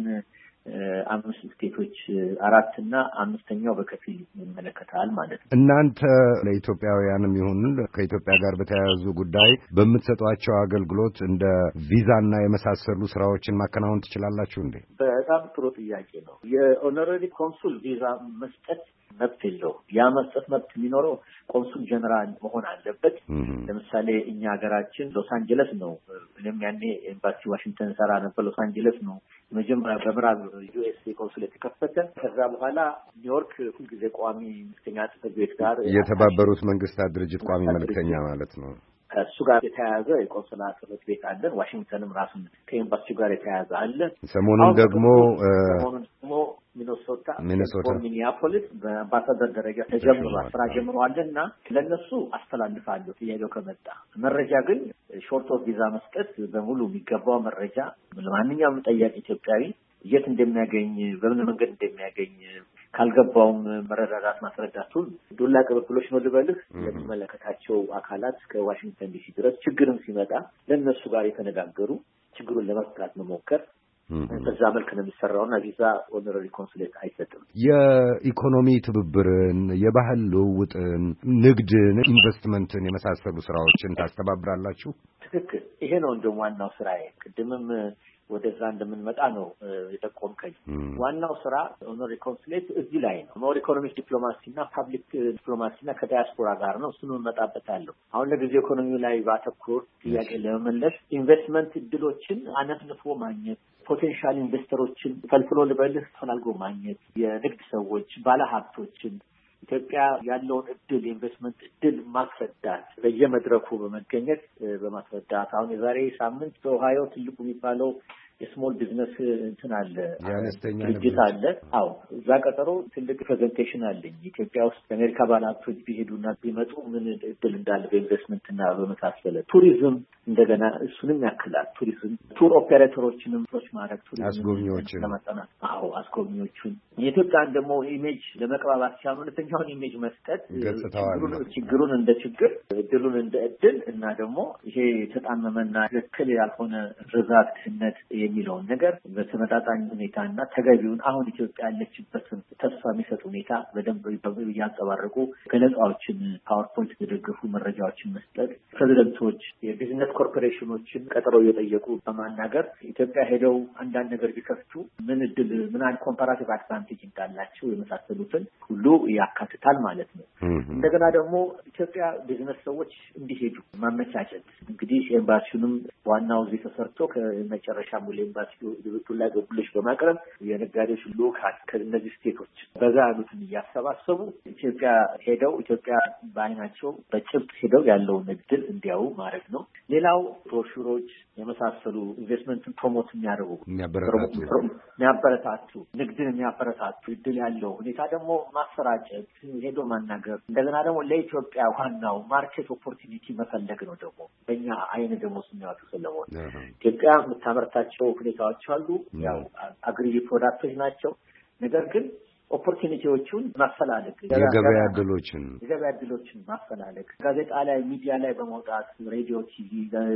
አምስት ስቴቶች አራት እና አምስተኛው በከፊል ይመለከታል ማለት ነው። እናንተ ለኢትዮጵያውያንም ይሁን ከኢትዮጵያ ጋር በተያያዙ ጉዳይ በምትሰጧቸው አገልግሎት እንደ ቪዛና የመሳሰሉ ስራዎችን ማከናወን ትችላላችሁ እንዴ? በጣም ጥሩ ጥያቄ ነው። የኦነራሪ ኮንሱል ቪዛ መስጠት መብት የለው። ያ መስጠት መብት የሚኖረው ኮንሱል ጀነራል መሆን አለበት። ለምሳሌ እኛ ሀገራችን ሎስ አንጀለስ ነው። እኔም ያኔ ኤምባሲ ዋሽንግተን ሰራ ነበር። ሎስ አንጀለስ ነው መጀመሪያ በምዕራብ ዩኤስኤ ኮንሱል የተከፈተ። ከዛ በኋላ ኒውዮርክ ሁልጊዜ ቋሚ መልእክተኛ ጽሕፈት ቤት ጋር የተባበሩት መንግስታት ድርጅት ቋሚ መልእክተኛ ማለት ነው ከእሱ ጋር የተያያዘ የቆንስላ ጽሕፈት ቤት አለን። ዋሽንግተንም ራሱን ከኤምባሲ ጋር የተያያዘ አለ። ሰሞኑን ደግሞ ሰሞኑን ደግሞ ሚኒሶታ ሚኒሶታ ሚኒያፖሊስ በአምባሳደር ደረጃ ተጀምሯል፣ ስራ ጀምሯልና ለነሱ አስተላልፋለሁ ጥያቄው ከመጣ። መረጃ ግን ሾርት ኦፍ ቪዛ መስጠት በሙሉ የሚገባው መረጃ ለማንኛውም ጠያቂ ኢትዮጵያዊ የት እንደሚያገኝ በምን መንገድ እንደሚያገኝ ካልገባውም መረዳዳት ማስረዳቱን ዱላ ቅብብሎች ነው ልበልህ ለሚመለከታቸው አካላት ከዋሽንግተን ዲሲ ድረስ ችግርም ሲመጣ ለእነሱ ጋር የተነጋገሩ ችግሩን ለመፍታት መሞከር በዛ መልክ ነው የሚሰራውና ቪዛ ኦነራሪ ኮንሱሌት አይሰጥም። የኢኮኖሚ ትብብርን፣ የባህል ልውውጥን፣ ንግድን፣ ኢንቨስትመንትን የመሳሰሉ ስራዎችን ታስተባብራላችሁ? ትክክል። ይሄ ነው እንደውም ዋናው ስራዬ። ቅድምም ወደዛ እንደምንመጣ ነው የጠቆምከኝ። ዋናው ስራ ኦነራሪ ኮንሱሌት እዚህ ላይ ነው። ሞር ኢኮኖሚክ ዲፕሎማሲና ፓብሊክ ዲፕሎማሲና ከዳያስፖራ ጋር ነው። እሱን እንመጣበታለሁ። አሁን ለጊዜው ኢኮኖሚው ላይ ባተኮር ጥያቄ ለመመለስ ኢንቨስትመንት እድሎችን አነፍንፎ ማግኘት፣ ፖቴንሻል ኢንቨስተሮችን ፈልፍሎ ልበልህ ፈላልጎ ማግኘት፣ የንግድ ሰዎች ባለሀብቶችን ኢትዮጵያ ያለውን እድል የኢንቨስትመንት እድል ማስረዳት፣ በየመድረኩ በመገኘት በማስረዳት አሁን የዛሬ ሳምንት በኦሃዮ ትልቁ የሚባለው የስሞል ቢዝነስ እንትን አለ የአነስተኛ ድርጅት አለ። አዎ እዛ ቀጠሮ ትልቅ ፕሬዘንቴሽን አለኝ። ኢትዮጵያ ውስጥ የአሜሪካ ባለሀብቶች ቢሄዱና ቢመጡ ምን እድል እንዳለ በኢንቨስትመንትና በመሳሰለ ቱሪዝም እንደገና እሱንም ያክላል። ቱሪዝም ቱር ኦፔሬተሮችንም ፕሮች ማድረግ ቱሪዝም አስጎብኚዎችን ለማጠናት አዎ አስጎብኚዎችን የኢትዮጵያን ደግሞ ኢሜጅ ለመቀባባት ሲሆን ሁለተኛውን ኢሜጅ መስጠት ችግሩን እንደ ችግር እድሉን እንደ እድል እና ደግሞ ይሄ የተጣመመና ትክክል ያልሆነ ርዛት ድህነት የሚለውን ነገር በተመጣጣኝ ሁኔታና ተገቢውን አሁን ኢትዮጵያ ያለችበትን ተስፋ የሚሰጥ ሁኔታ በደንብ እያንጸባረቁ ገለጻዎችን ፓወርፖይንት የተደገፉ መረጃዎችን መስጠት፣ ፕሬዚደንቶች የቢዝነስ ኮርፖሬሽኖችን ቀጠሮ እየጠየቁ በማናገር ኢትዮጵያ ሄደው አንዳንድ ነገር ቢከፍቱ ምን እድል ምን አይነት ኮምፓራቲቭ አድቫንቴጅ እንዳላቸው የመሳሰሉትን ሁሉ ያካትታል ማለት ነው። እንደገና ደግሞ ኢትዮጵያ ቢዝነስ ሰዎች እንዲሄዱ ማመቻቸት እንግዲህ ኤምባሲውንም ዋናው እዚህ ተሰርቶ ከመጨረሻ ሙሌ ለኤምባሲው ድብቱን ላይ ገቡልሽ በማቅረብ የነጋዴዎች ልኡካን ከእነዚህ ስቴቶች በዛ ያሉትን እያሰባሰቡ ኢትዮጵያ ሄደው ኢትዮጵያ በአይናቸው በጭብጥ ሄደው ያለውን እድል እንዲያው ማድረግ ነው። ሌላው ብሮሹሮች የመሳሰሉ ኢንቨስትመንትን ፕሮሞት የሚያደርጉ የሚያበረታቱ ንግድን የሚያበረታቱ እድል ያለው ሁኔታ ደግሞ ማሰራጨት ሄዶ ማናገር እንደገና ደግሞ ለኢትዮጵያ ዋናው ማርኬት ኦፖርቹኒቲ መፈለግ ነው። ደግሞ በእኛ አይን ደግሞ ስናያቱ ስለሆነ ኢትዮጵያ የምታመርታቸው ሁኔታዎች አሉ። ያው አግሪ ፕሮዳክቶች ናቸው። ነገር ግን ኦፖርቹኒቲዎቹን ማፈላለግ የገበያ ዕድሎችን የገበያ ዕድሎችን ማፈላለግ ጋዜጣ ላይ ሚዲያ ላይ በመውጣት ሬዲዮ፣ ቲቪ፣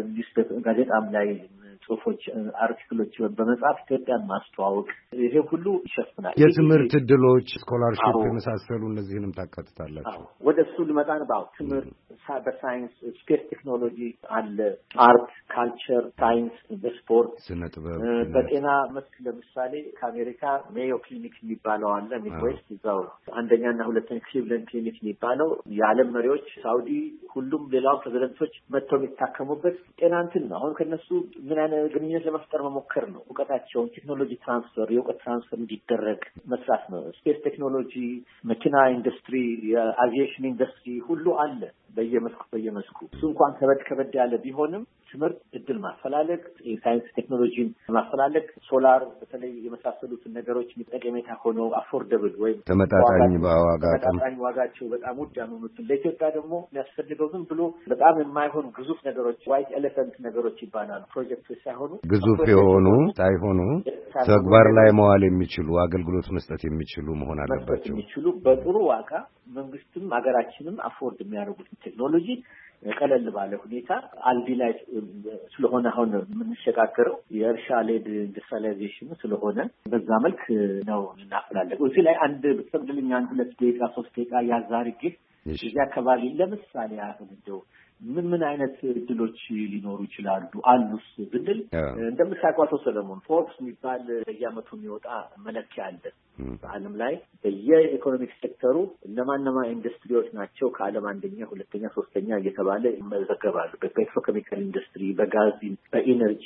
ጋዜጣም ላይ ጽሁፎች፣ አርቲክሎች በመጻፍ ኢትዮጵያን ማስተዋወቅ ይሄ ሁሉ ይሸፍናል። የትምህርት ዕድሎች ስኮላርሺፕ የመሳሰሉ እነዚህንም ታካትታላችሁ። ወደ እሱ ልመጣ ነው። ትምህርት በሳይንስ ስፔስ ቴክኖሎጂ አለ፣ አርት፣ ካልቸር፣ ሳይንስ፣ በስፖርት፣ ስነ ጥበብ፣ በጤና መስክ ለምሳሌ ከአሜሪካ ሜዮ ክሊኒክ የሚባለው አለ ሚድዌስት እዛው አንደኛና ሁለተኛ ክሊቭላንድ ክሊኒክ የሚባለው የዓለም መሪዎች ሳውዲ ሁሉም ሌላው ፕሬዝዳንቶች መጥተው የሚታከሙበት ጤና እንትን ነው። አሁን ከነሱ ምን አይነት ግንኙነት ለመፍጠር መሞከር ነው። እውቀታቸውን ቴክኖሎጂ ትራንስፈር የእውቀት ትራንስፈር እንዲደረግ መስራት ነው። ስፔስ ቴክኖሎጂ፣ መኪና ኢንዱስትሪ፣ የአቪዬሽን ኢንዱስትሪ ሁሉ አለ በየመስኩ በየመስኩ እሱ እንኳን ከበድ ከበድ ያለ ቢሆንም ትምህርት እድል ማፈላለግ፣ የሳይንስ ቴክኖሎጂን ማፈላለግ፣ ሶላር በተለይ የመሳሰሉትን ነገሮች ጠቀሜታ ሆነው አፎርደብል ወይም ተመጣጣኝ በዋጋ ተመጣጣኝ ዋጋቸው በጣም ውድ ያልሆኑትን ለኢትዮጵያ ደግሞ የሚያስፈልገው ዝም ብሎ በጣም የማይሆኑ ግዙፍ ነገሮች ዋይት ኤሌፈንት ነገሮች ይባላሉ። ፕሮጀክቶች ሳይሆኑ ግዙፍ የሆኑ ሳይሆኑ ተግባር ላይ መዋል የሚችሉ አገልግሎት መስጠት የሚችሉ መሆን አለባቸው። የሚችሉ በጥሩ ዋጋ መንግስትም ሀገራችንም አፎርድ የሚያደርጉት ቴክኖሎጂ ቀለል ባለ ሁኔታ አልዲ ላይ ስለሆነ አሁን የምንሸጋገረው የእርሻ ሌድ ኢንዱስትሪያላይዜሽን ስለሆነ በዛ መልክ ነው እናፈላለገው። እዚህ ላይ አንድ ብትፈቅድልኝ አንድ ሁለት ደቂቃ ሶስት ደቂቃ ያዛርግ እዚህ አካባቢ ለምሳሌ አሁን እንደው ምን ምን አይነት እድሎች ሊኖሩ ይችላሉ አሉስ ብንል እንደምታውቀው አቶ ሰለሞን ፎርብስ የሚባል በየዓመቱ የሚወጣ መለኪያ አለ። በዓለም ላይ በየኢኮኖሚክ ሴክተሩ እነማንማ ኢንዱስትሪዎች ናቸው ከዓለም አንደኛ፣ ሁለተኛ፣ ሶስተኛ እየተባለ ይመዘገባሉ። በፔትሮኬሚካል ኢንዱስትሪ፣ በጋዝ፣ በኢነርጂ፣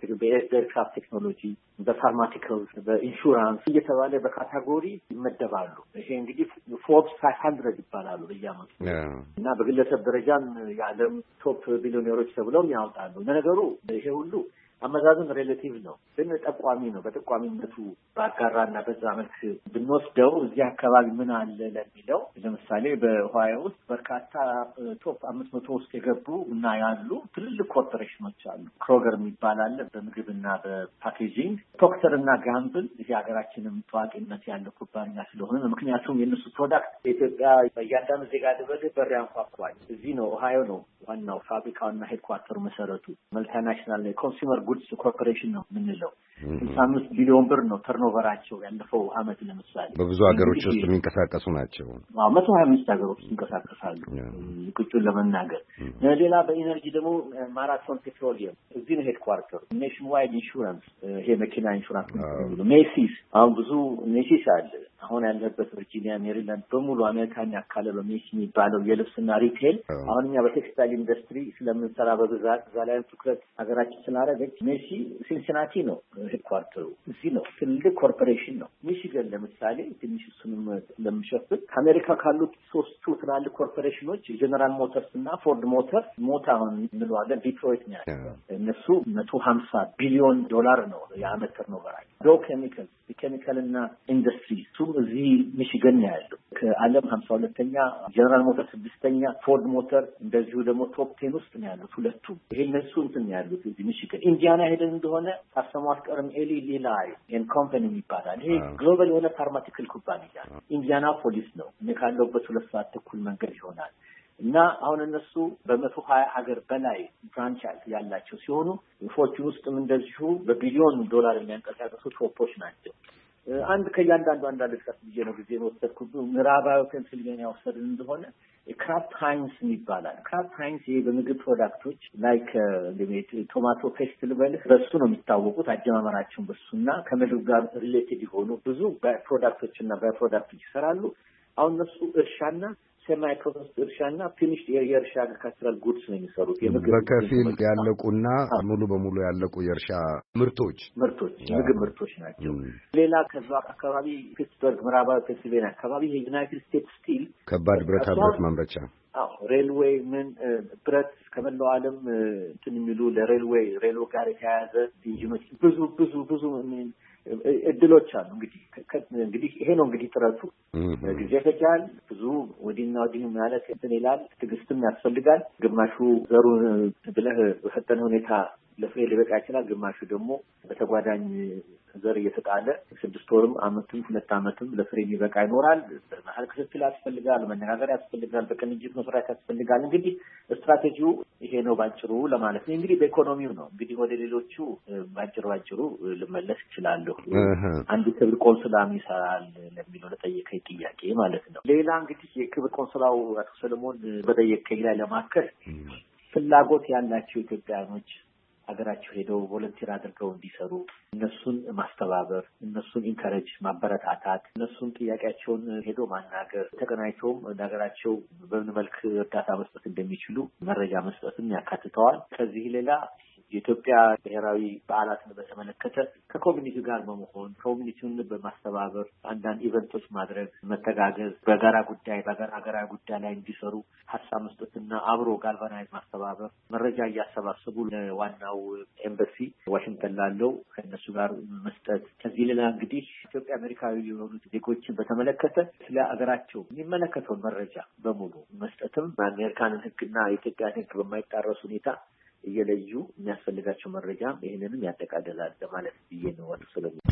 በኤርክራፍት ቴክኖሎጂ፣ በፋርማቲካል፣ በኢንሹራንስ እየተባለ በካታጎሪ ይመደባሉ። ይሄ እንግዲህ ፎርብስ ፋይቭ ሀንድረድ ይባላሉ በየዓመቱ እና በግለሰብ ደረጃም የዓለም ቶፕ ቢሊዮነሮች ተብለውም ያወጣሉ። ለነገሩ ይሄ ሁሉ አመዛዝን ሬሌቲቭ ነው፣ ግን ጠቋሚ ነው። በጠቋሚነቱ ባጋራና በዛ መልክ ብንወስደው እዚህ አካባቢ ምን አለ ለሚለው ለምሳሌ በኦሃዮ ውስጥ በርካታ ቶፕ አምስት መቶ ውስጥ የገቡ እና ያሉ ትልልቅ ኮርፖሬሽኖች አሉ። ክሮገር የሚባል አለ በምግብና በፓኬጂንግ። ፕሮክተር እና ጋምብል እዚህ ሀገራችንም ታዋቂነት ያለው ኩባንያ ስለሆነ ምክንያቱም የእነሱ ፕሮዳክት በኢትዮጵያ በእያንዳንዱ ዜጋ ድበል በር ያንኳኳል። እዚህ ነው ኦሃዮ ነው ዋናው ፋብሪካውና ሄድኳርተሩ መሰረቱ። መልቲናሽናል ኮንሱመር ጉድስ ኮርፖሬሽን ነው የምንለው። ስልሳ አምስት ቢሊዮን ብር ነው ተርኖቨራቸው ያለፈው አመት። ለምሳሌ በብዙ ሀገሮች ውስጥ የሚንቀሳቀሱ ናቸው። አዎ መቶ ሀያ አምስት ሀገሮች ይንቀሳቀሳሉ ቁጭን ለመናገር። ሌላ በኢነርጂ ደግሞ ማራቶን ፔትሮሊየም እዚህ ነው ሄድኳርተሩ። ኔሽን ዋይድ ኢንሹራንስ ይሄ መኪና ኢንሹራንስ ነው። ሜሲስ አሁን ብዙ ሜሲስ አለ። አሁን ያለበት ቨርጂኒያ፣ ሜሪላንድ በሙሉ አሜሪካን ያካለለ ሜሲ የሚባለው የልብስና ሪቴል አሁን እኛ በቴክስታይል ኢንዱስትሪ ስለምንሰራ በብዛት እዛ ላይ ትኩረት ሀገራችን ስላደረገች ሜሲ ሲንሲናቲ ነው ሄድኳርተሩ እዚህ ነው። ትልቅ ኮርፖሬሽን ነው። ሚሽገን ለምሳሌ ትንሽ እሱንም ለምሸፍን ከአሜሪካ ካሉት ሶስቱ ትላልቅ ኮርፖሬሽኖች ጀነራል ሞተርስ እና ፎርድ ሞተርስ ሞታውን እንለዋለን ዲትሮይት ነው ያለው። እነሱ መቶ ሀምሳ ቢሊዮን ዶላር ነው የአመት ተርኖቨራቸው። ዶ ኬሚካል ኬሚካል እና ኢንዱስትሪ እሱም እዚህ ሚሽገን ነው ያለው። ከዓለም ሀምሳ ሁለተኛ ጀነራል ሞተር ስድስተኛ፣ ፎርድ ሞተር እንደዚሁ ደግሞ ቶፕ ቴን ውስጥ ነው ያሉት ሁለቱም። ይሄ እነሱ እንትን ያሉት እዚህ ሚሽገን። ኢንዲያና ሄደን እንደሆነ ታሰማት ቀርም ኤሊ ሊላይ ኤን ኮምፓኒ ይባላል። ይሄ ግሎባል የሆነ ፋርማቲካል ኩባንያ ኢንዲያና ፖሊስ ነው። እኔ ካለሁበት ሁለት ሰዓት ተኩል መንገድ ይሆናል። እና አሁን እነሱ በመቶ ሀያ ሀገር በላይ ብራንች ያላቸው ሲሆኑ ፎርቹን ውስጥም እንደዚሁ በቢሊዮን ዶላር የሚያንቀሳቀሱ ቶፖች ናቸው። አንድ ከእያንዳንዱ አንዳንድ ልጥቀስ ብዬ ነው ጊዜ ወሰድኩት። ምዕራባዊ ፔንሲልቬኒያ ወሰድን እንደሆነ ክራፍት ሃይንስ ይባላል። ክራፍት ሃይንስ ይሄ በምግብ ፕሮዳክቶች ላይክ ቶማቶ ፔስት ልበልህ በሱ ነው የሚታወቁት። አጀማመራቸውን በሱና ከምግብ ጋር ሪሌትድ የሆኑ ብዙ ፕሮዳክቶች እና ባይ ፕሮዳክቶች ይሰራሉ። አሁን እነሱ እርሻና ሴማይ ፕሮሰስድ እርሻና ፊኒሽድ የእርሻ አግሪካልቸራል ጉድስ ነው የሚሰሩት። በከፊል ያለቁና ሙሉ በሙሉ ያለቁ የእርሻ ምርቶች ምርቶች ምግብ ምርቶች ናቸው። ሌላ ከዛ አካባቢ ፒትስበርግ ምዕራባዊ ፔንሲልቬኒያ አካባቢ የዩናይትድ ስቴትስ ስቲል ከባድ ብረታ ብረት ማምረቻ አዎ ሬልዌይ ምን ብረት ከመላው ዓለም እንትን የሚሉ ለሬልዌይ ሬሎ ጋር የተያያዘ ኢንጂኖች ብዙ ብዙ ብዙ እድሎች አሉ። እንግዲህ እንግዲህ ይሄ ነው እንግዲህ ጥረቱ ጊዜ ፈጃል። ብዙ ወዲና ወዲህ ማለት እንትን ይላል። ትዕግስትም ያስፈልጋል። ግማሹ ዘሩን ብለህ በፈጠነ ሁኔታ ለፍሬ ሊበቃ ይችላል። ግማሹ ደግሞ በተጓዳኝ ዘር እየተጣለ ስድስት ወርም አመትም ሁለት አመትም ለፍሬ ሊበቃ ይኖራል። በመሀል ክትትል ያስፈልጋል። መነጋገር ያስፈልጋል። በቅንጅት መስራት ያስፈልጋል። እንግዲህ ስትራቴጂው ይሄ ነው ባጭሩ ለማለት ነው። እንግዲህ በኢኮኖሚው ነው እንግዲህ ወደ ሌሎቹ ባጭሩ ባጭሩ ልመለስ እችላለሁ። አንድ ክብር ቆንስላም ይሰራል ለሚለው ለጠየቀኝ ጥያቄ ማለት ነው። ሌላ እንግዲህ የክብር ቆንስላው አቶ ሰለሞን በጠየቀኝ ላይ ለማከል ፍላጎት ያላቸው ኢትዮጵያኖች ሀገራቸው ሄደው ቮለንቲር አድርገው እንዲሰሩ እነሱን ማስተባበር፣ እነሱን ኢንካሬጅ ማበረታታት፣ እነሱን ጥያቄያቸውን ሄዶ ማናገር፣ ተገናኝተውም ለሀገራቸው በምን መልክ እርዳታ መስጠት እንደሚችሉ መረጃ መስጠትም ያካትተዋል። ከዚህ ሌላ የኢትዮጵያ ብሔራዊ በዓላትን በተመለከተ ከኮሚኒቲ ጋር በመሆን ኮሚኒቲውን በማስተባበር አንዳንድ ኢቨንቶች ማድረግ፣ መተጋገዝ፣ በጋራ ጉዳይ በጋራ ሀገራዊ ጉዳይ ላይ እንዲሰሩ ሀሳብ መስጠትና አብሮ ጋልቫናይዝ ማስተባበር፣ መረጃ እያሰባሰቡ ለዋናው ኤምባሲ ዋሽንግተን ላለው ከእነሱ ጋር መስጠት። ከዚህ ሌላ እንግዲህ ኢትዮጵያ አሜሪካዊ የሆኑት ዜጎችን በተመለከተ ስለ ሀገራቸው የሚመለከተውን መረጃ በሙሉ መስጠትም በአሜሪካንን ሕግና የኢትዮጵያን ሕግ በማይጣረስ ሁኔታ እየለዩ የሚያስፈልጋቸው መረጃ ይሄንንም ያጠቃልላል ለማለት ብዬ ነው። ወደ ሰለሞን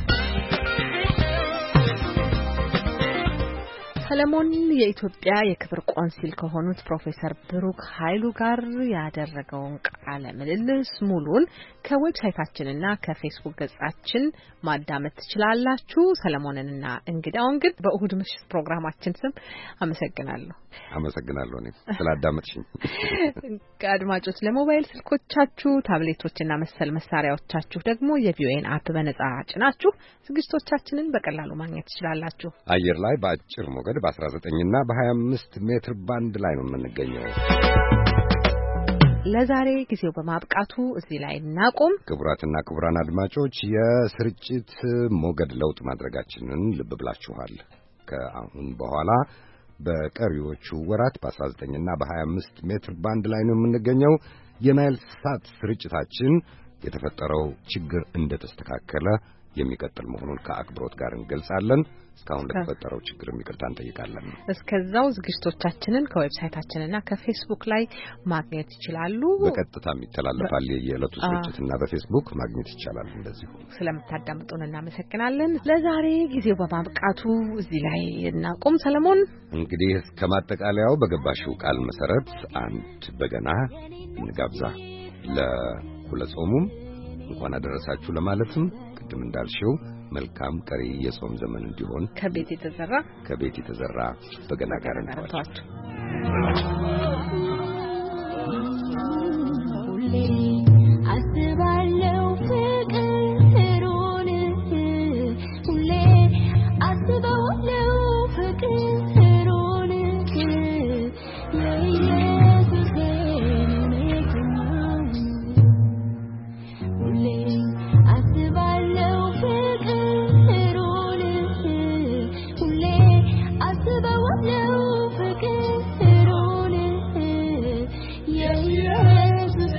ሰለሞን የኢትዮጵያ የክብር ቆንሲል ከሆኑት ፕሮፌሰር ብሩክ ኃይሉ ጋር ያደረገውን ቃለ ምልልስ ሙሉን ከዌብሳይታችንና ከፌስቡክ ገጻችን ማዳመጥ ትችላላችሁ። ሰለሞንንና እንግዳውን ግን በእሁድ ምሽት ፕሮግራማችን ስም አመሰግናለሁ። አመሰግናለሁ እኔ ስላዳመጥሽኝ። አድማጮች ለሞባይል ስልኮቻችሁ፣ ታብሌቶችና መሰል መሳሪያዎቻችሁ ደግሞ የቪኦኤን አፕ በነጻ ጭናችሁ ዝግጅቶቻችንን በቀላሉ ማግኘት ትችላላችሁ። አየር ላይ በአጭር ሞገድ በአስራ ዘጠኝ እና በሀያ አምስት ሜትር ባንድ ላይ ነው የምንገኘው። ለዛሬ ጊዜው በማብቃቱ እዚህ ላይ እናቆም። ክቡራትና ክቡራን አድማጮች የስርጭት ሞገድ ለውጥ ማድረጋችንን ልብ ብላችኋል። ከአሁን በኋላ በቀሪዎቹ ወራት በአስራ ዘጠኝ እና በሀያ አምስት ሜትር ባንድ ላይ ነው የምንገኘው። የናይል ሳት ስርጭታችን የተፈጠረው ችግር እንደተስተካከለ የሚቀጥል መሆኑን ከአክብሮት ጋር እንገልጻለን። እስካሁን ለተፈጠረው ችግር ይቅርታ እንጠይቃለን። እስከዛው ዝግጅቶቻችንን ከዌብሳይታችንና ከፌስቡክ ላይ ማግኘት ይችላሉ። በቀጥታም ይተላለፋል የየዕለቱ ስርጭትና በፌስቡክ ማግኘት ይቻላል። እንደዚሁ ስለምታዳምጡን እናመሰግናለን። ለዛሬ ጊዜው በማብቃቱ እዚህ ላይ እናቆም። ሰለሞን እንግዲህ ከማጠቃለያው በገባሽው ቃል መሰረት አንድ በገና እንጋብዛ። ለሁለጾሙም እንኳን አደረሳችሁ ለማለትም ቅድም እንዳልሽው መልካም ቀሪ የጾም ዘመን እንዲሆን ከቤት የተዘራ ከቤት የተዘራ በገና ጋር እንተዋችሁ። አስባለው ፍቅሩን ሁሌ አስባለው ፍቅሩን የኢየሱስ ነኝ ሁሌ አስባለው ፍቅሩን ሁሌ አስባለው ፍቅሩን የኢየሱስ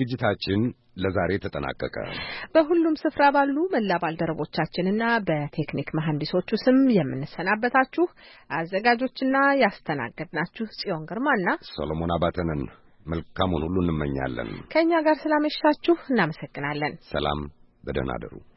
ዝግጅታችን ለዛሬ ተጠናቀቀ። በሁሉም ስፍራ ባሉ መላ ባልደረቦቻችንና በቴክኒክ መሐንዲሶቹ ስም የምንሰናበታችሁ አዘጋጆችና ያስተናገድናችሁ ጽዮን ግርማና ሰሎሞን አባተነን መልካሙን ሁሉ እንመኛለን። ከኛ ጋር ስላመሻችሁ እናመሰግናለን። ሰላም፣ በደህና አደሩ።